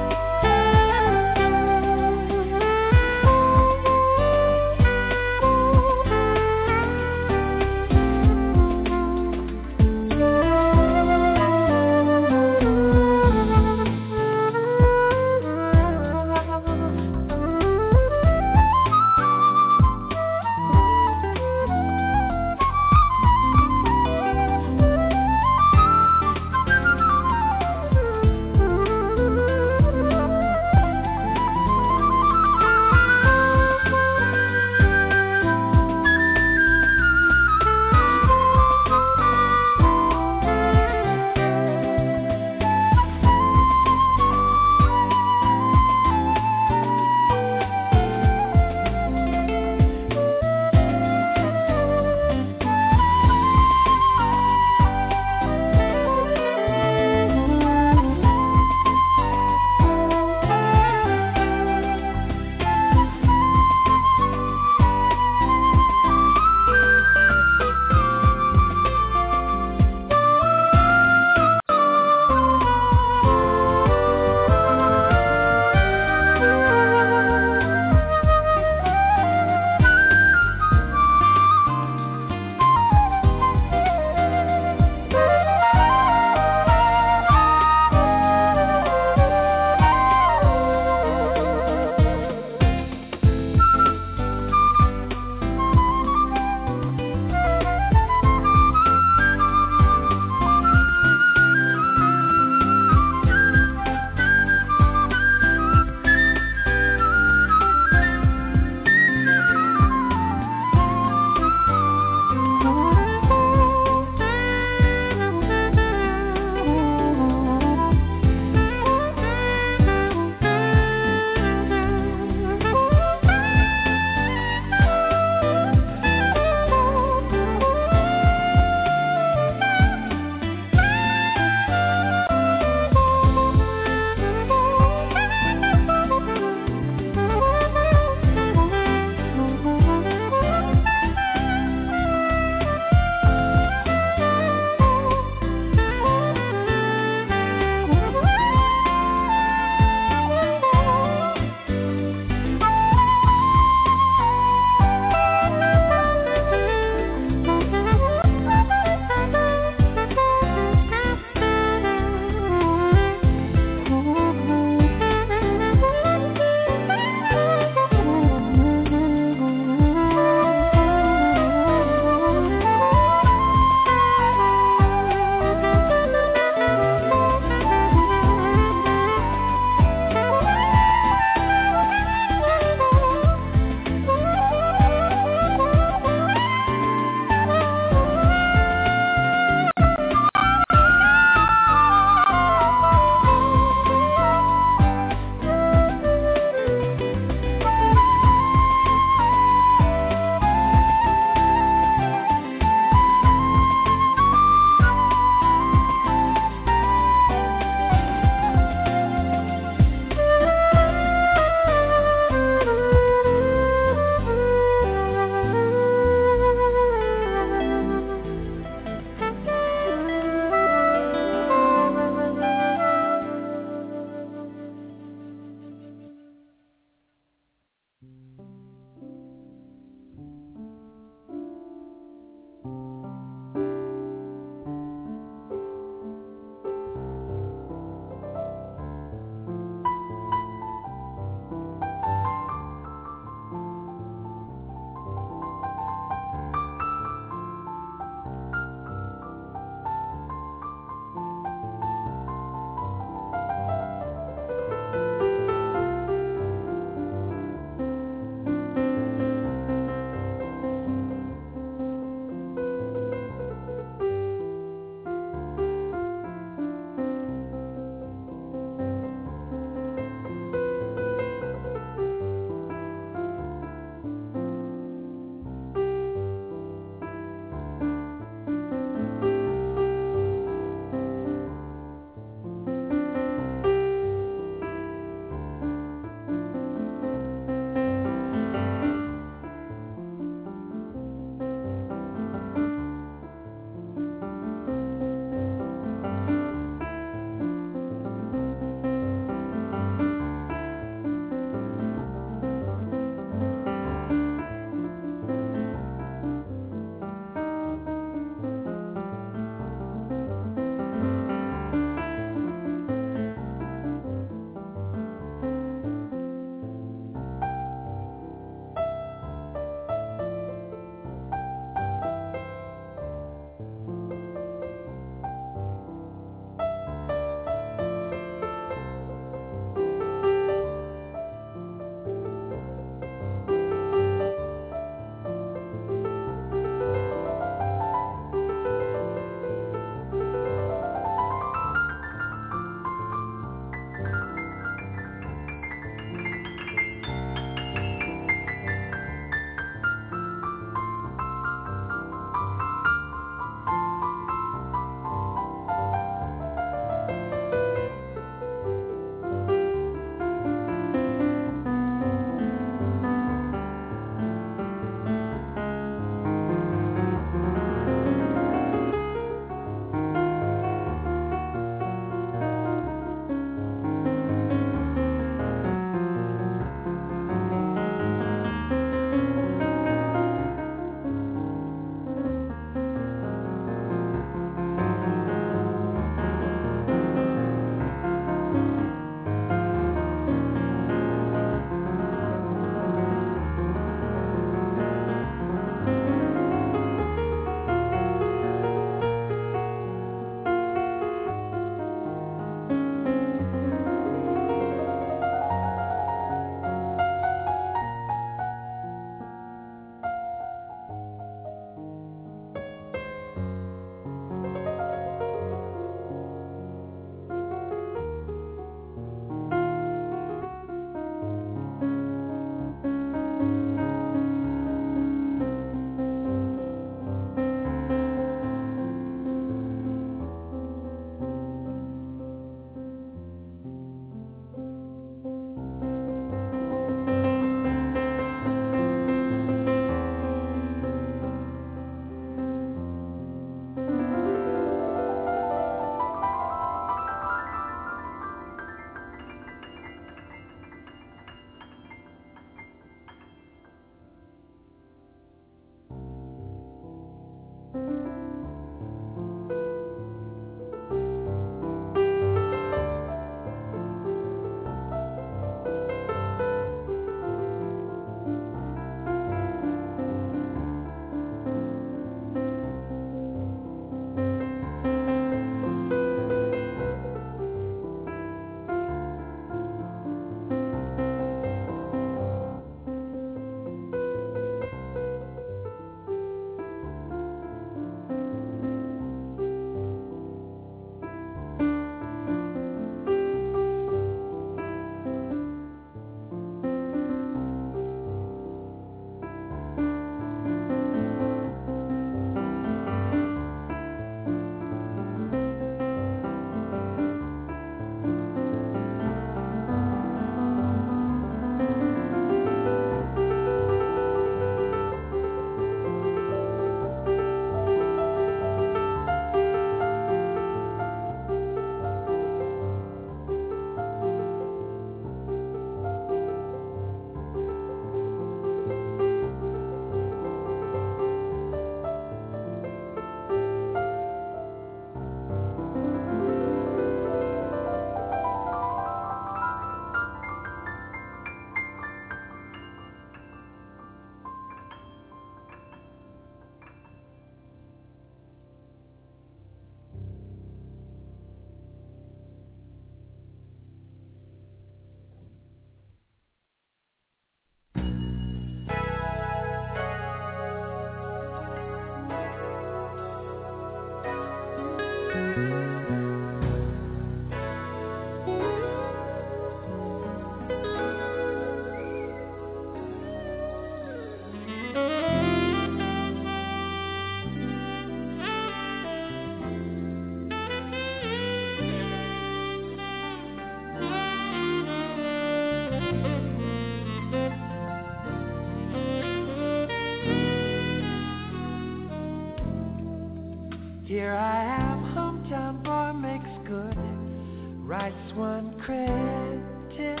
Here I am, hometown boy makes good, writes one critic.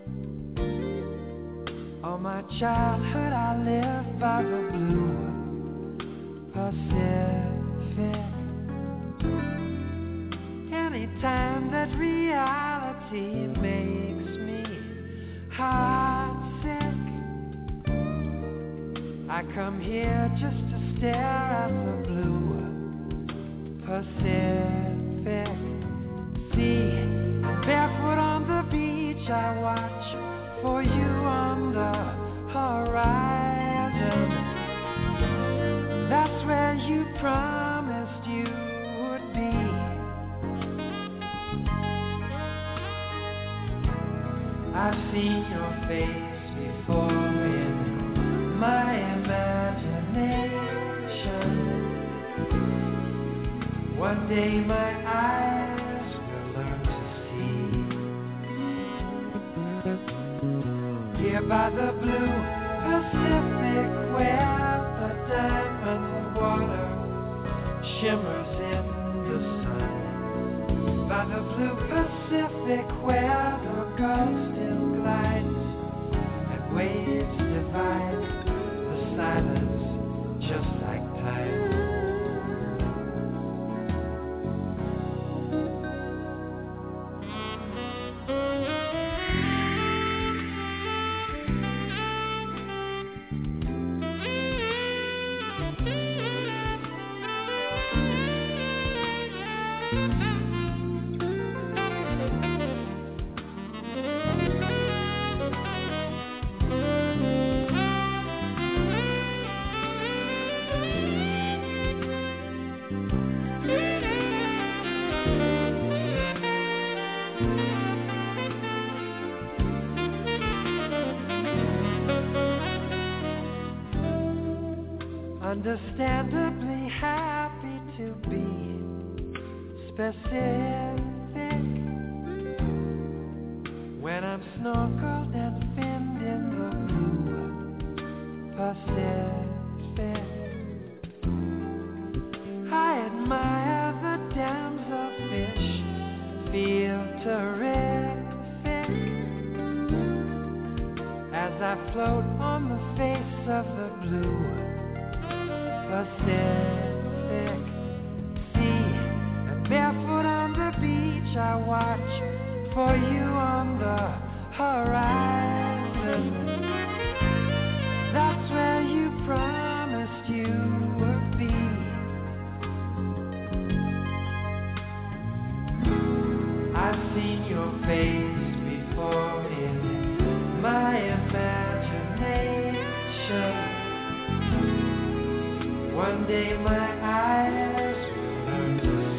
All my childhood I lived by the blue Pacific. Anytime that reality makes me heartsick, I come here just to stare at the blue Pacific. See, I'm barefoot on the beach, I watch for you on the horizon. That's where you promised you would be. I've seen your face before in my imagination. One day my eyes will learn to see. Here by the blue Pacific, where the diamond water shimmers in the sun. By the blue Pacific, where the Gulf still glides and waves divide the silence just like time. Understandably happy to be specific when I'm snorkeled and finned in the blue Pacific. I admire the damselfish, feel terrific as I float on the face of the blue Pacific. See, and barefoot on the beach, I watch for you on the horizon. That's where you promised you would be. I've seen your face before in my imagination. One day my eyes will learn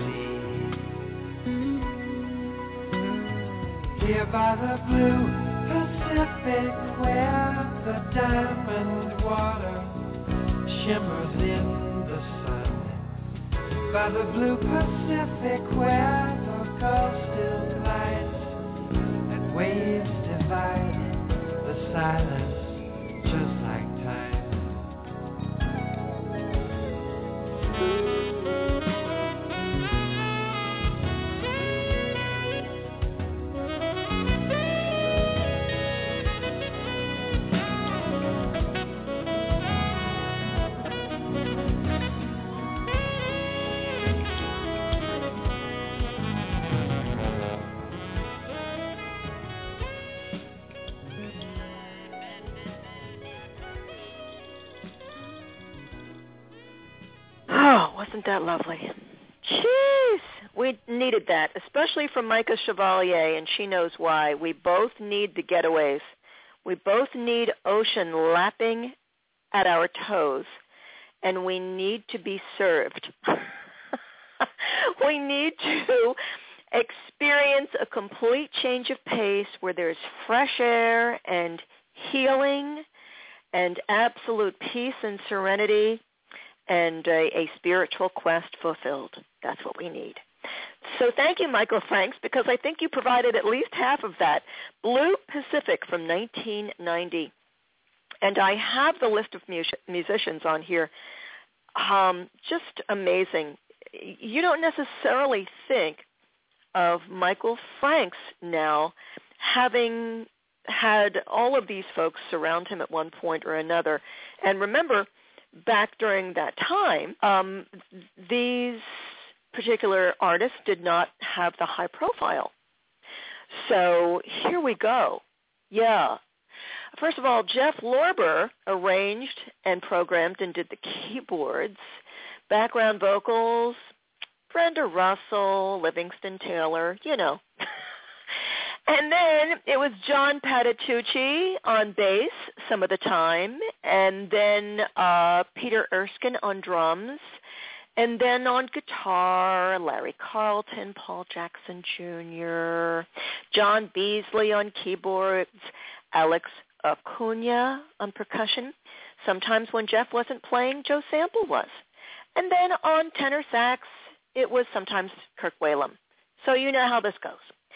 to see. Here by the blue Pacific, where the diamond water shimmers in the sun. By the blue Pacific, where the Gulf still glides and waves divide the silence just like time. Wasn't that lovely? Jeez, we needed that, especially from Micah Chevalier, and she knows why. We both need the getaways. We both need ocean lapping at our toes, and we need to be served. We need to experience a complete change of pace where there's fresh air and healing and absolute peace and serenity and a, a spiritual quest fulfilled. That's what we need. So thank you, Michael Franks, because I think you provided at least half of that. Blue Pacific from nineteen ninety. And I have the list of mus- musicians on here. Um, just amazing. you don't necessarily think of Michael Franks now having had all of these folks surround him at one point or another. And remember, back during that time, um, these particular artists did not have the high profile. So here we go. Yeah. First of all, Jeff Lorber arranged and programmed and did the keyboards, background vocals, Brenda Russell, Livingston Taylor, you know. And then it was John Patitucci on bass some of the time, and then uh, Peter Erskine on drums, and then on guitar, Larry Carlton, Paul Jackson Junior, John Beasley on keyboards, Alex Acuna on percussion. Sometimes when Jeff wasn't playing, Joe Sample was. And then on tenor sax, it was sometimes Kirk Whalum. So you know how this goes.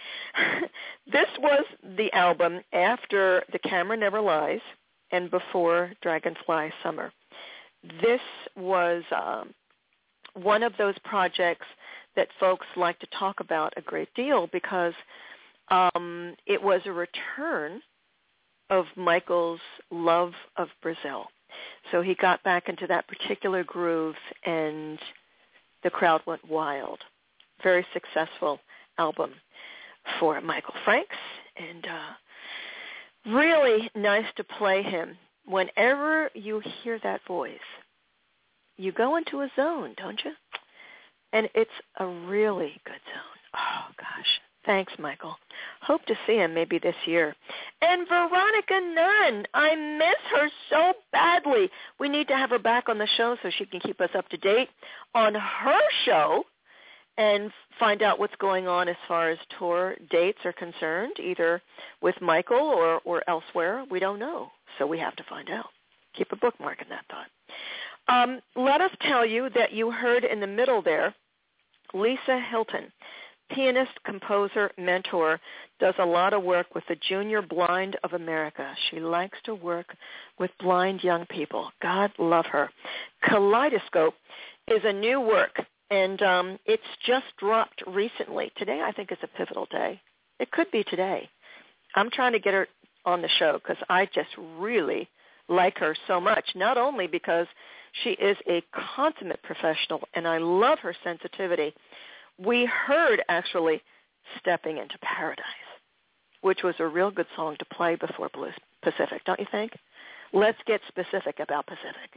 This was the album after The Camera Never Lies and before Dragonfly Summer. This was um, one of those projects that folks like to talk about a great deal because um, it was a return of Michael's love of Brazil. So he got back into that particular groove and the crowd went wild. Very successful album for Michael Franks, and uh, really nice to play him. Whenever you hear that voice, you go into a zone, don't you? And it's a really good zone. Oh, gosh. Thanks, Michael. Hope to see him maybe this year. And Veronica Nunn, I miss her so badly. We need to have her back on the show so she can keep us up to date on her show and find out what's going on as far as tour dates are concerned, either with Michael or, or elsewhere. We don't know, so we have to find out. Keep a bookmark in that thought. Um, let us tell you that you heard in the middle there, Lisa Hilton, pianist, composer, mentor, does a lot of work with the Junior Blind of America. She likes to work with blind young people. God love her. Kaleidoscope is a new work, and um, it's just dropped recently. Today I think is a pivotal day. It could be today. I'm trying to get her on the show because I just really like her so much, not only because she is a consummate professional, and I love her sensitivity. We heard, actually, Stepping into Paradise, which was a real good song to play before Blues Pacific, don't you think? Let's get specific about Pacific.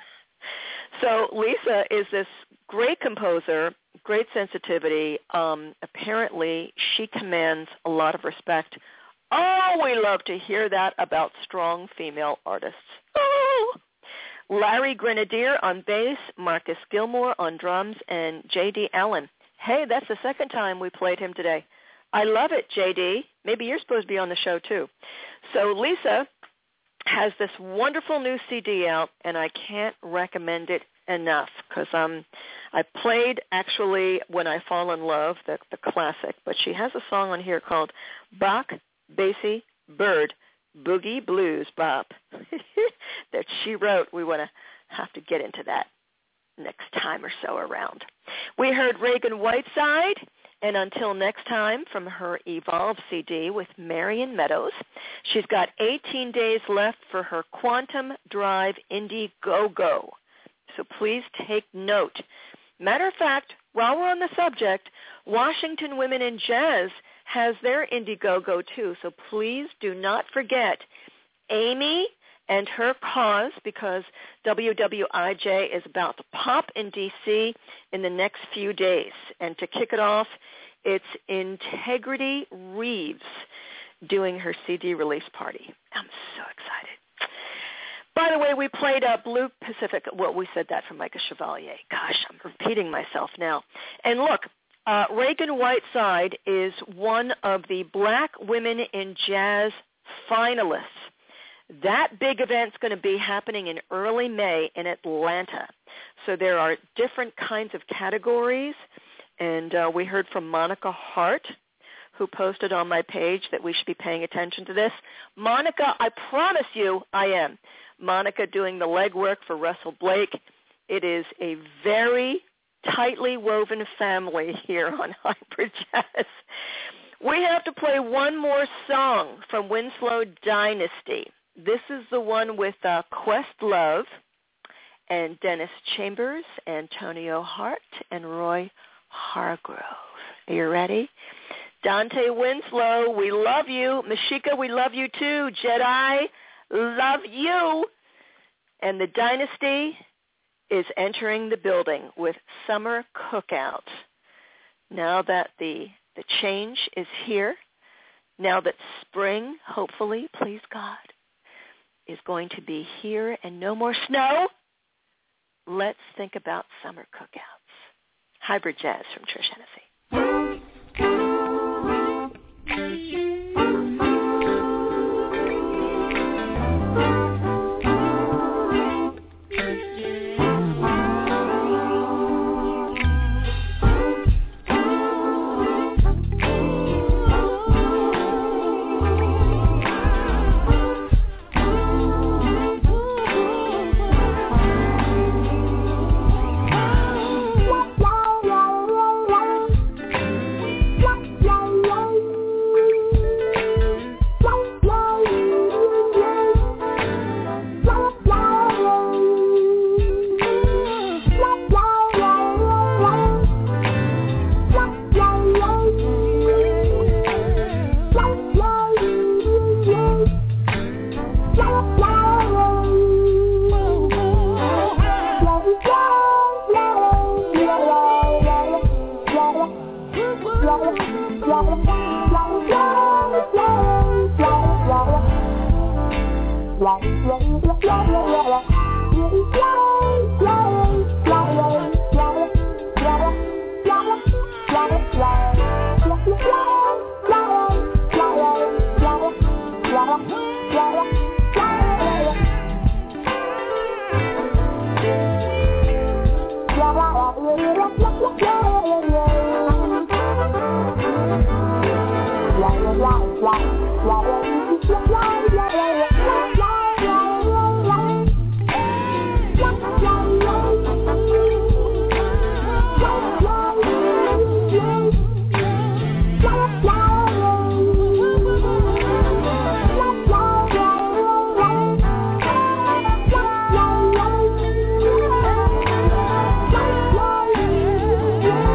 So Lisa is this great composer, great sensitivity. Um, apparently, she commands a lot of respect. Oh, we love to hear that about strong female artists. Oh! Larry Grenadier on bass, Marcus Gilmore on drums, and J D Allen. Hey, that's the second time we played him today. I love it, J D. Maybe you're supposed to be on the show, too. So Lisa has this wonderful new C D out, and I can't recommend it enough because um, I played, actually, When I Fall in Love, the, the classic, but she has a song on here called Bach, Basie, Bird, Boogie Blues Bop that she wrote. We want to have to get into that next time or so around. We heard Reagan Whiteside, and until next time, from her Evolve C D with Marion Meadows. She's got eighteen days left for her Quantum Drive Indiegogo, so please take note. Matter of fact, while we're on the subject, Washington Women in Jazz has their Indiegogo too, so please do not forget Amy and her cause, because W W I J is about to pop in D C in the next few days. And to kick it off, it's Integrity Reeves doing her C D release party. I'm so excited. By the way, we played uh, Blue Pacific. Well, we said that from Micah Chevalier. Gosh, I'm repeating myself now. And look, uh, Reagan Whiteside is one of the Black Women in Jazz finalists. That big event's going to be happening in early May in Atlanta. So there are different kinds of categories, and uh, we heard from Monica Hart, who posted on my page that we should be paying attention to this. Monica, I promise you I am. Monica doing the legwork for Russell Blake. It is a very tightly woven family here on Hybrid Jazz. We have to play one more song from Winslow Dynasty. This is the one with uh, Questlove and Dennis Chambers, Antonio Hart, and Roy Hargrove. Are you ready? Dante Winslow, we love you. Mashika, we love you too. Jedi, love you. And the Dynasty is entering the building with Summer Cookout. Now that the, the change is here, now that spring, hopefully, please God, is going to be here and no more snow, let's think about summer cookouts. Hybrid Jazz from Trish Hennessy. Yeah.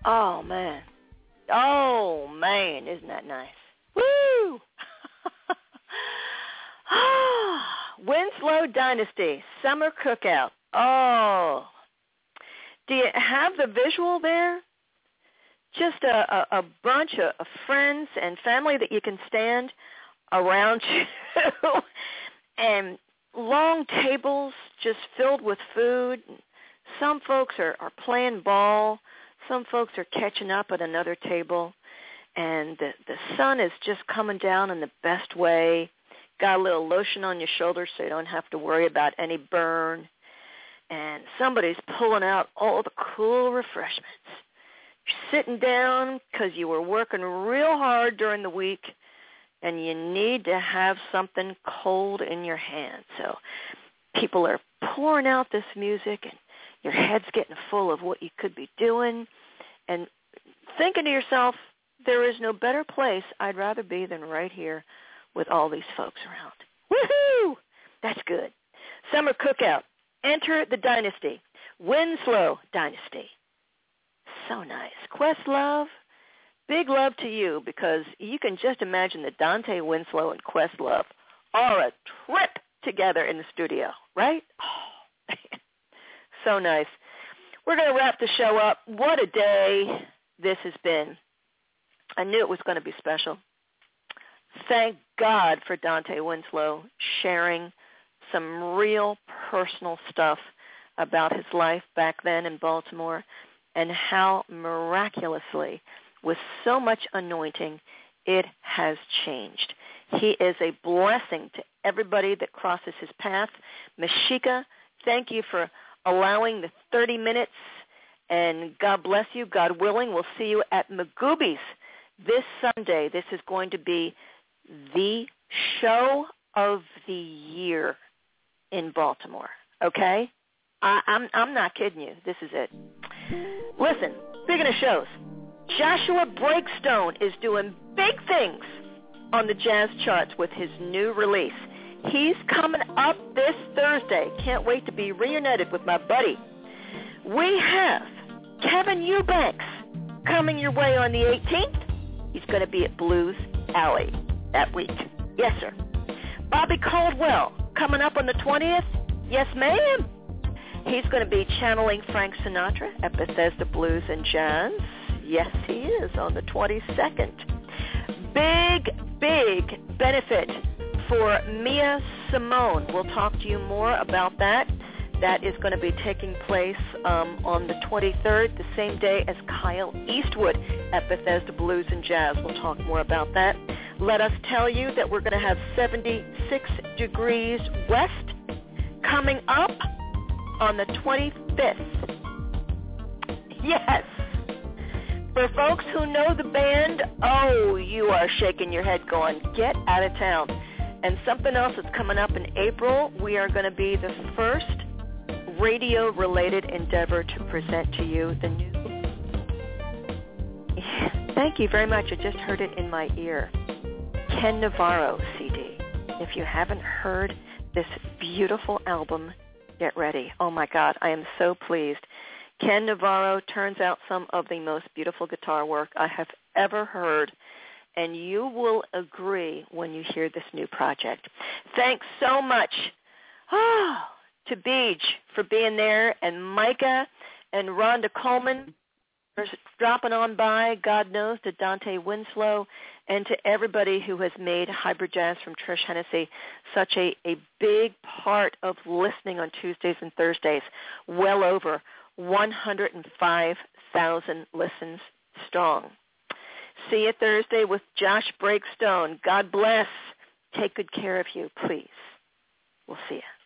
Oh, man. Oh, man, isn't that nice? Woo! Winslow Dynasty, Summer Cookout. Oh. Do you have the visual there? Just a, a, a bunch of, of friends and family that you can stand around you. And long tables just filled with food. Some folks are, are playing ball. Some folks are catching up at another table. And the, the sun is just coming down in the best way. Got a little lotion on your shoulders so you don't have to worry about any burn. And somebody's pulling out all the cool refreshments. You're sitting down because you were working real hard during the week, and you need to have something cold in your hand. So people are pouring out this music, and your head's getting full of what you could be doing, and thinking to yourself, there is no better place I'd rather be than right here with all these folks around. Woohoo! That's good. Summer Cookout. Enter the Dynasty. Winslow Dynasty. So nice. Questlove, big love to you, because you can just imagine that Dante Winslow and Questlove are a trip together in the studio, right? Oh, so nice. We're going to wrap the show up. What a day this has been. I knew it was going to be special. Thank God for Dante Winslow sharing some real personal stuff about his life back then in Baltimore, and how miraculously, with so much anointing, it has changed. He is a blessing to everybody that crosses his path. Mashika, thank you for allowing the thirty minutes, and God bless you. God willing, we'll see you at Magooby's this Sunday. This is going to be the show of the year in Baltimore, okay? I, I'm, I'm not kidding you. This is it. Listen, speaking of shows, Joshua Breakstone is doing big things on the jazz charts with his new release. He's coming up this Thursday. Can't wait to be reunited with my buddy. We have Kevin Eubanks coming your way on the eighteenth. He's going to be at Blues Alley that week. Yes, sir. Bobby Caldwell coming up on the twentieth. Yes, ma'am. He's going to be channeling Frank Sinatra at Bethesda Blues and Jazz. Yes, he is, on the twenty-second. Big, big benefit for Mia Simone. We'll talk to you more about that. That is going to be taking place um, on the twenty-third, the same day as Kyle Eastwood at Bethesda Blues and Jazz. We'll talk more about that. Let us tell you that we're going to have seventy-six degrees west coming up on the twenty-fifth. Yes. For folks who know the band, oh, you are shaking your head going, get out of town. And something else that's coming up in April, we are going to be the first radio-related endeavor to present to you the new... Thank you very much. I just heard it in my ear. Ken Navarro C D. If you haven't heard this beautiful album, get ready. Oh, my God, I am so pleased. Ken Navarro turns out some of the most beautiful guitar work I have ever heard, and you will agree when you hear this new project. Thanks so much oh, to Beej for being there, and Micah and Rhonda Coleman for dropping on by, God knows, to Dante Winslow, and to everybody who has made Hybrid Jazz from Trish Hennessy such a, a big part of listening on Tuesdays and Thursdays. Well over one hundred five thousand listens strong. See you Thursday with Josh Breakstone. God bless. Take good care of you, please. We'll see you.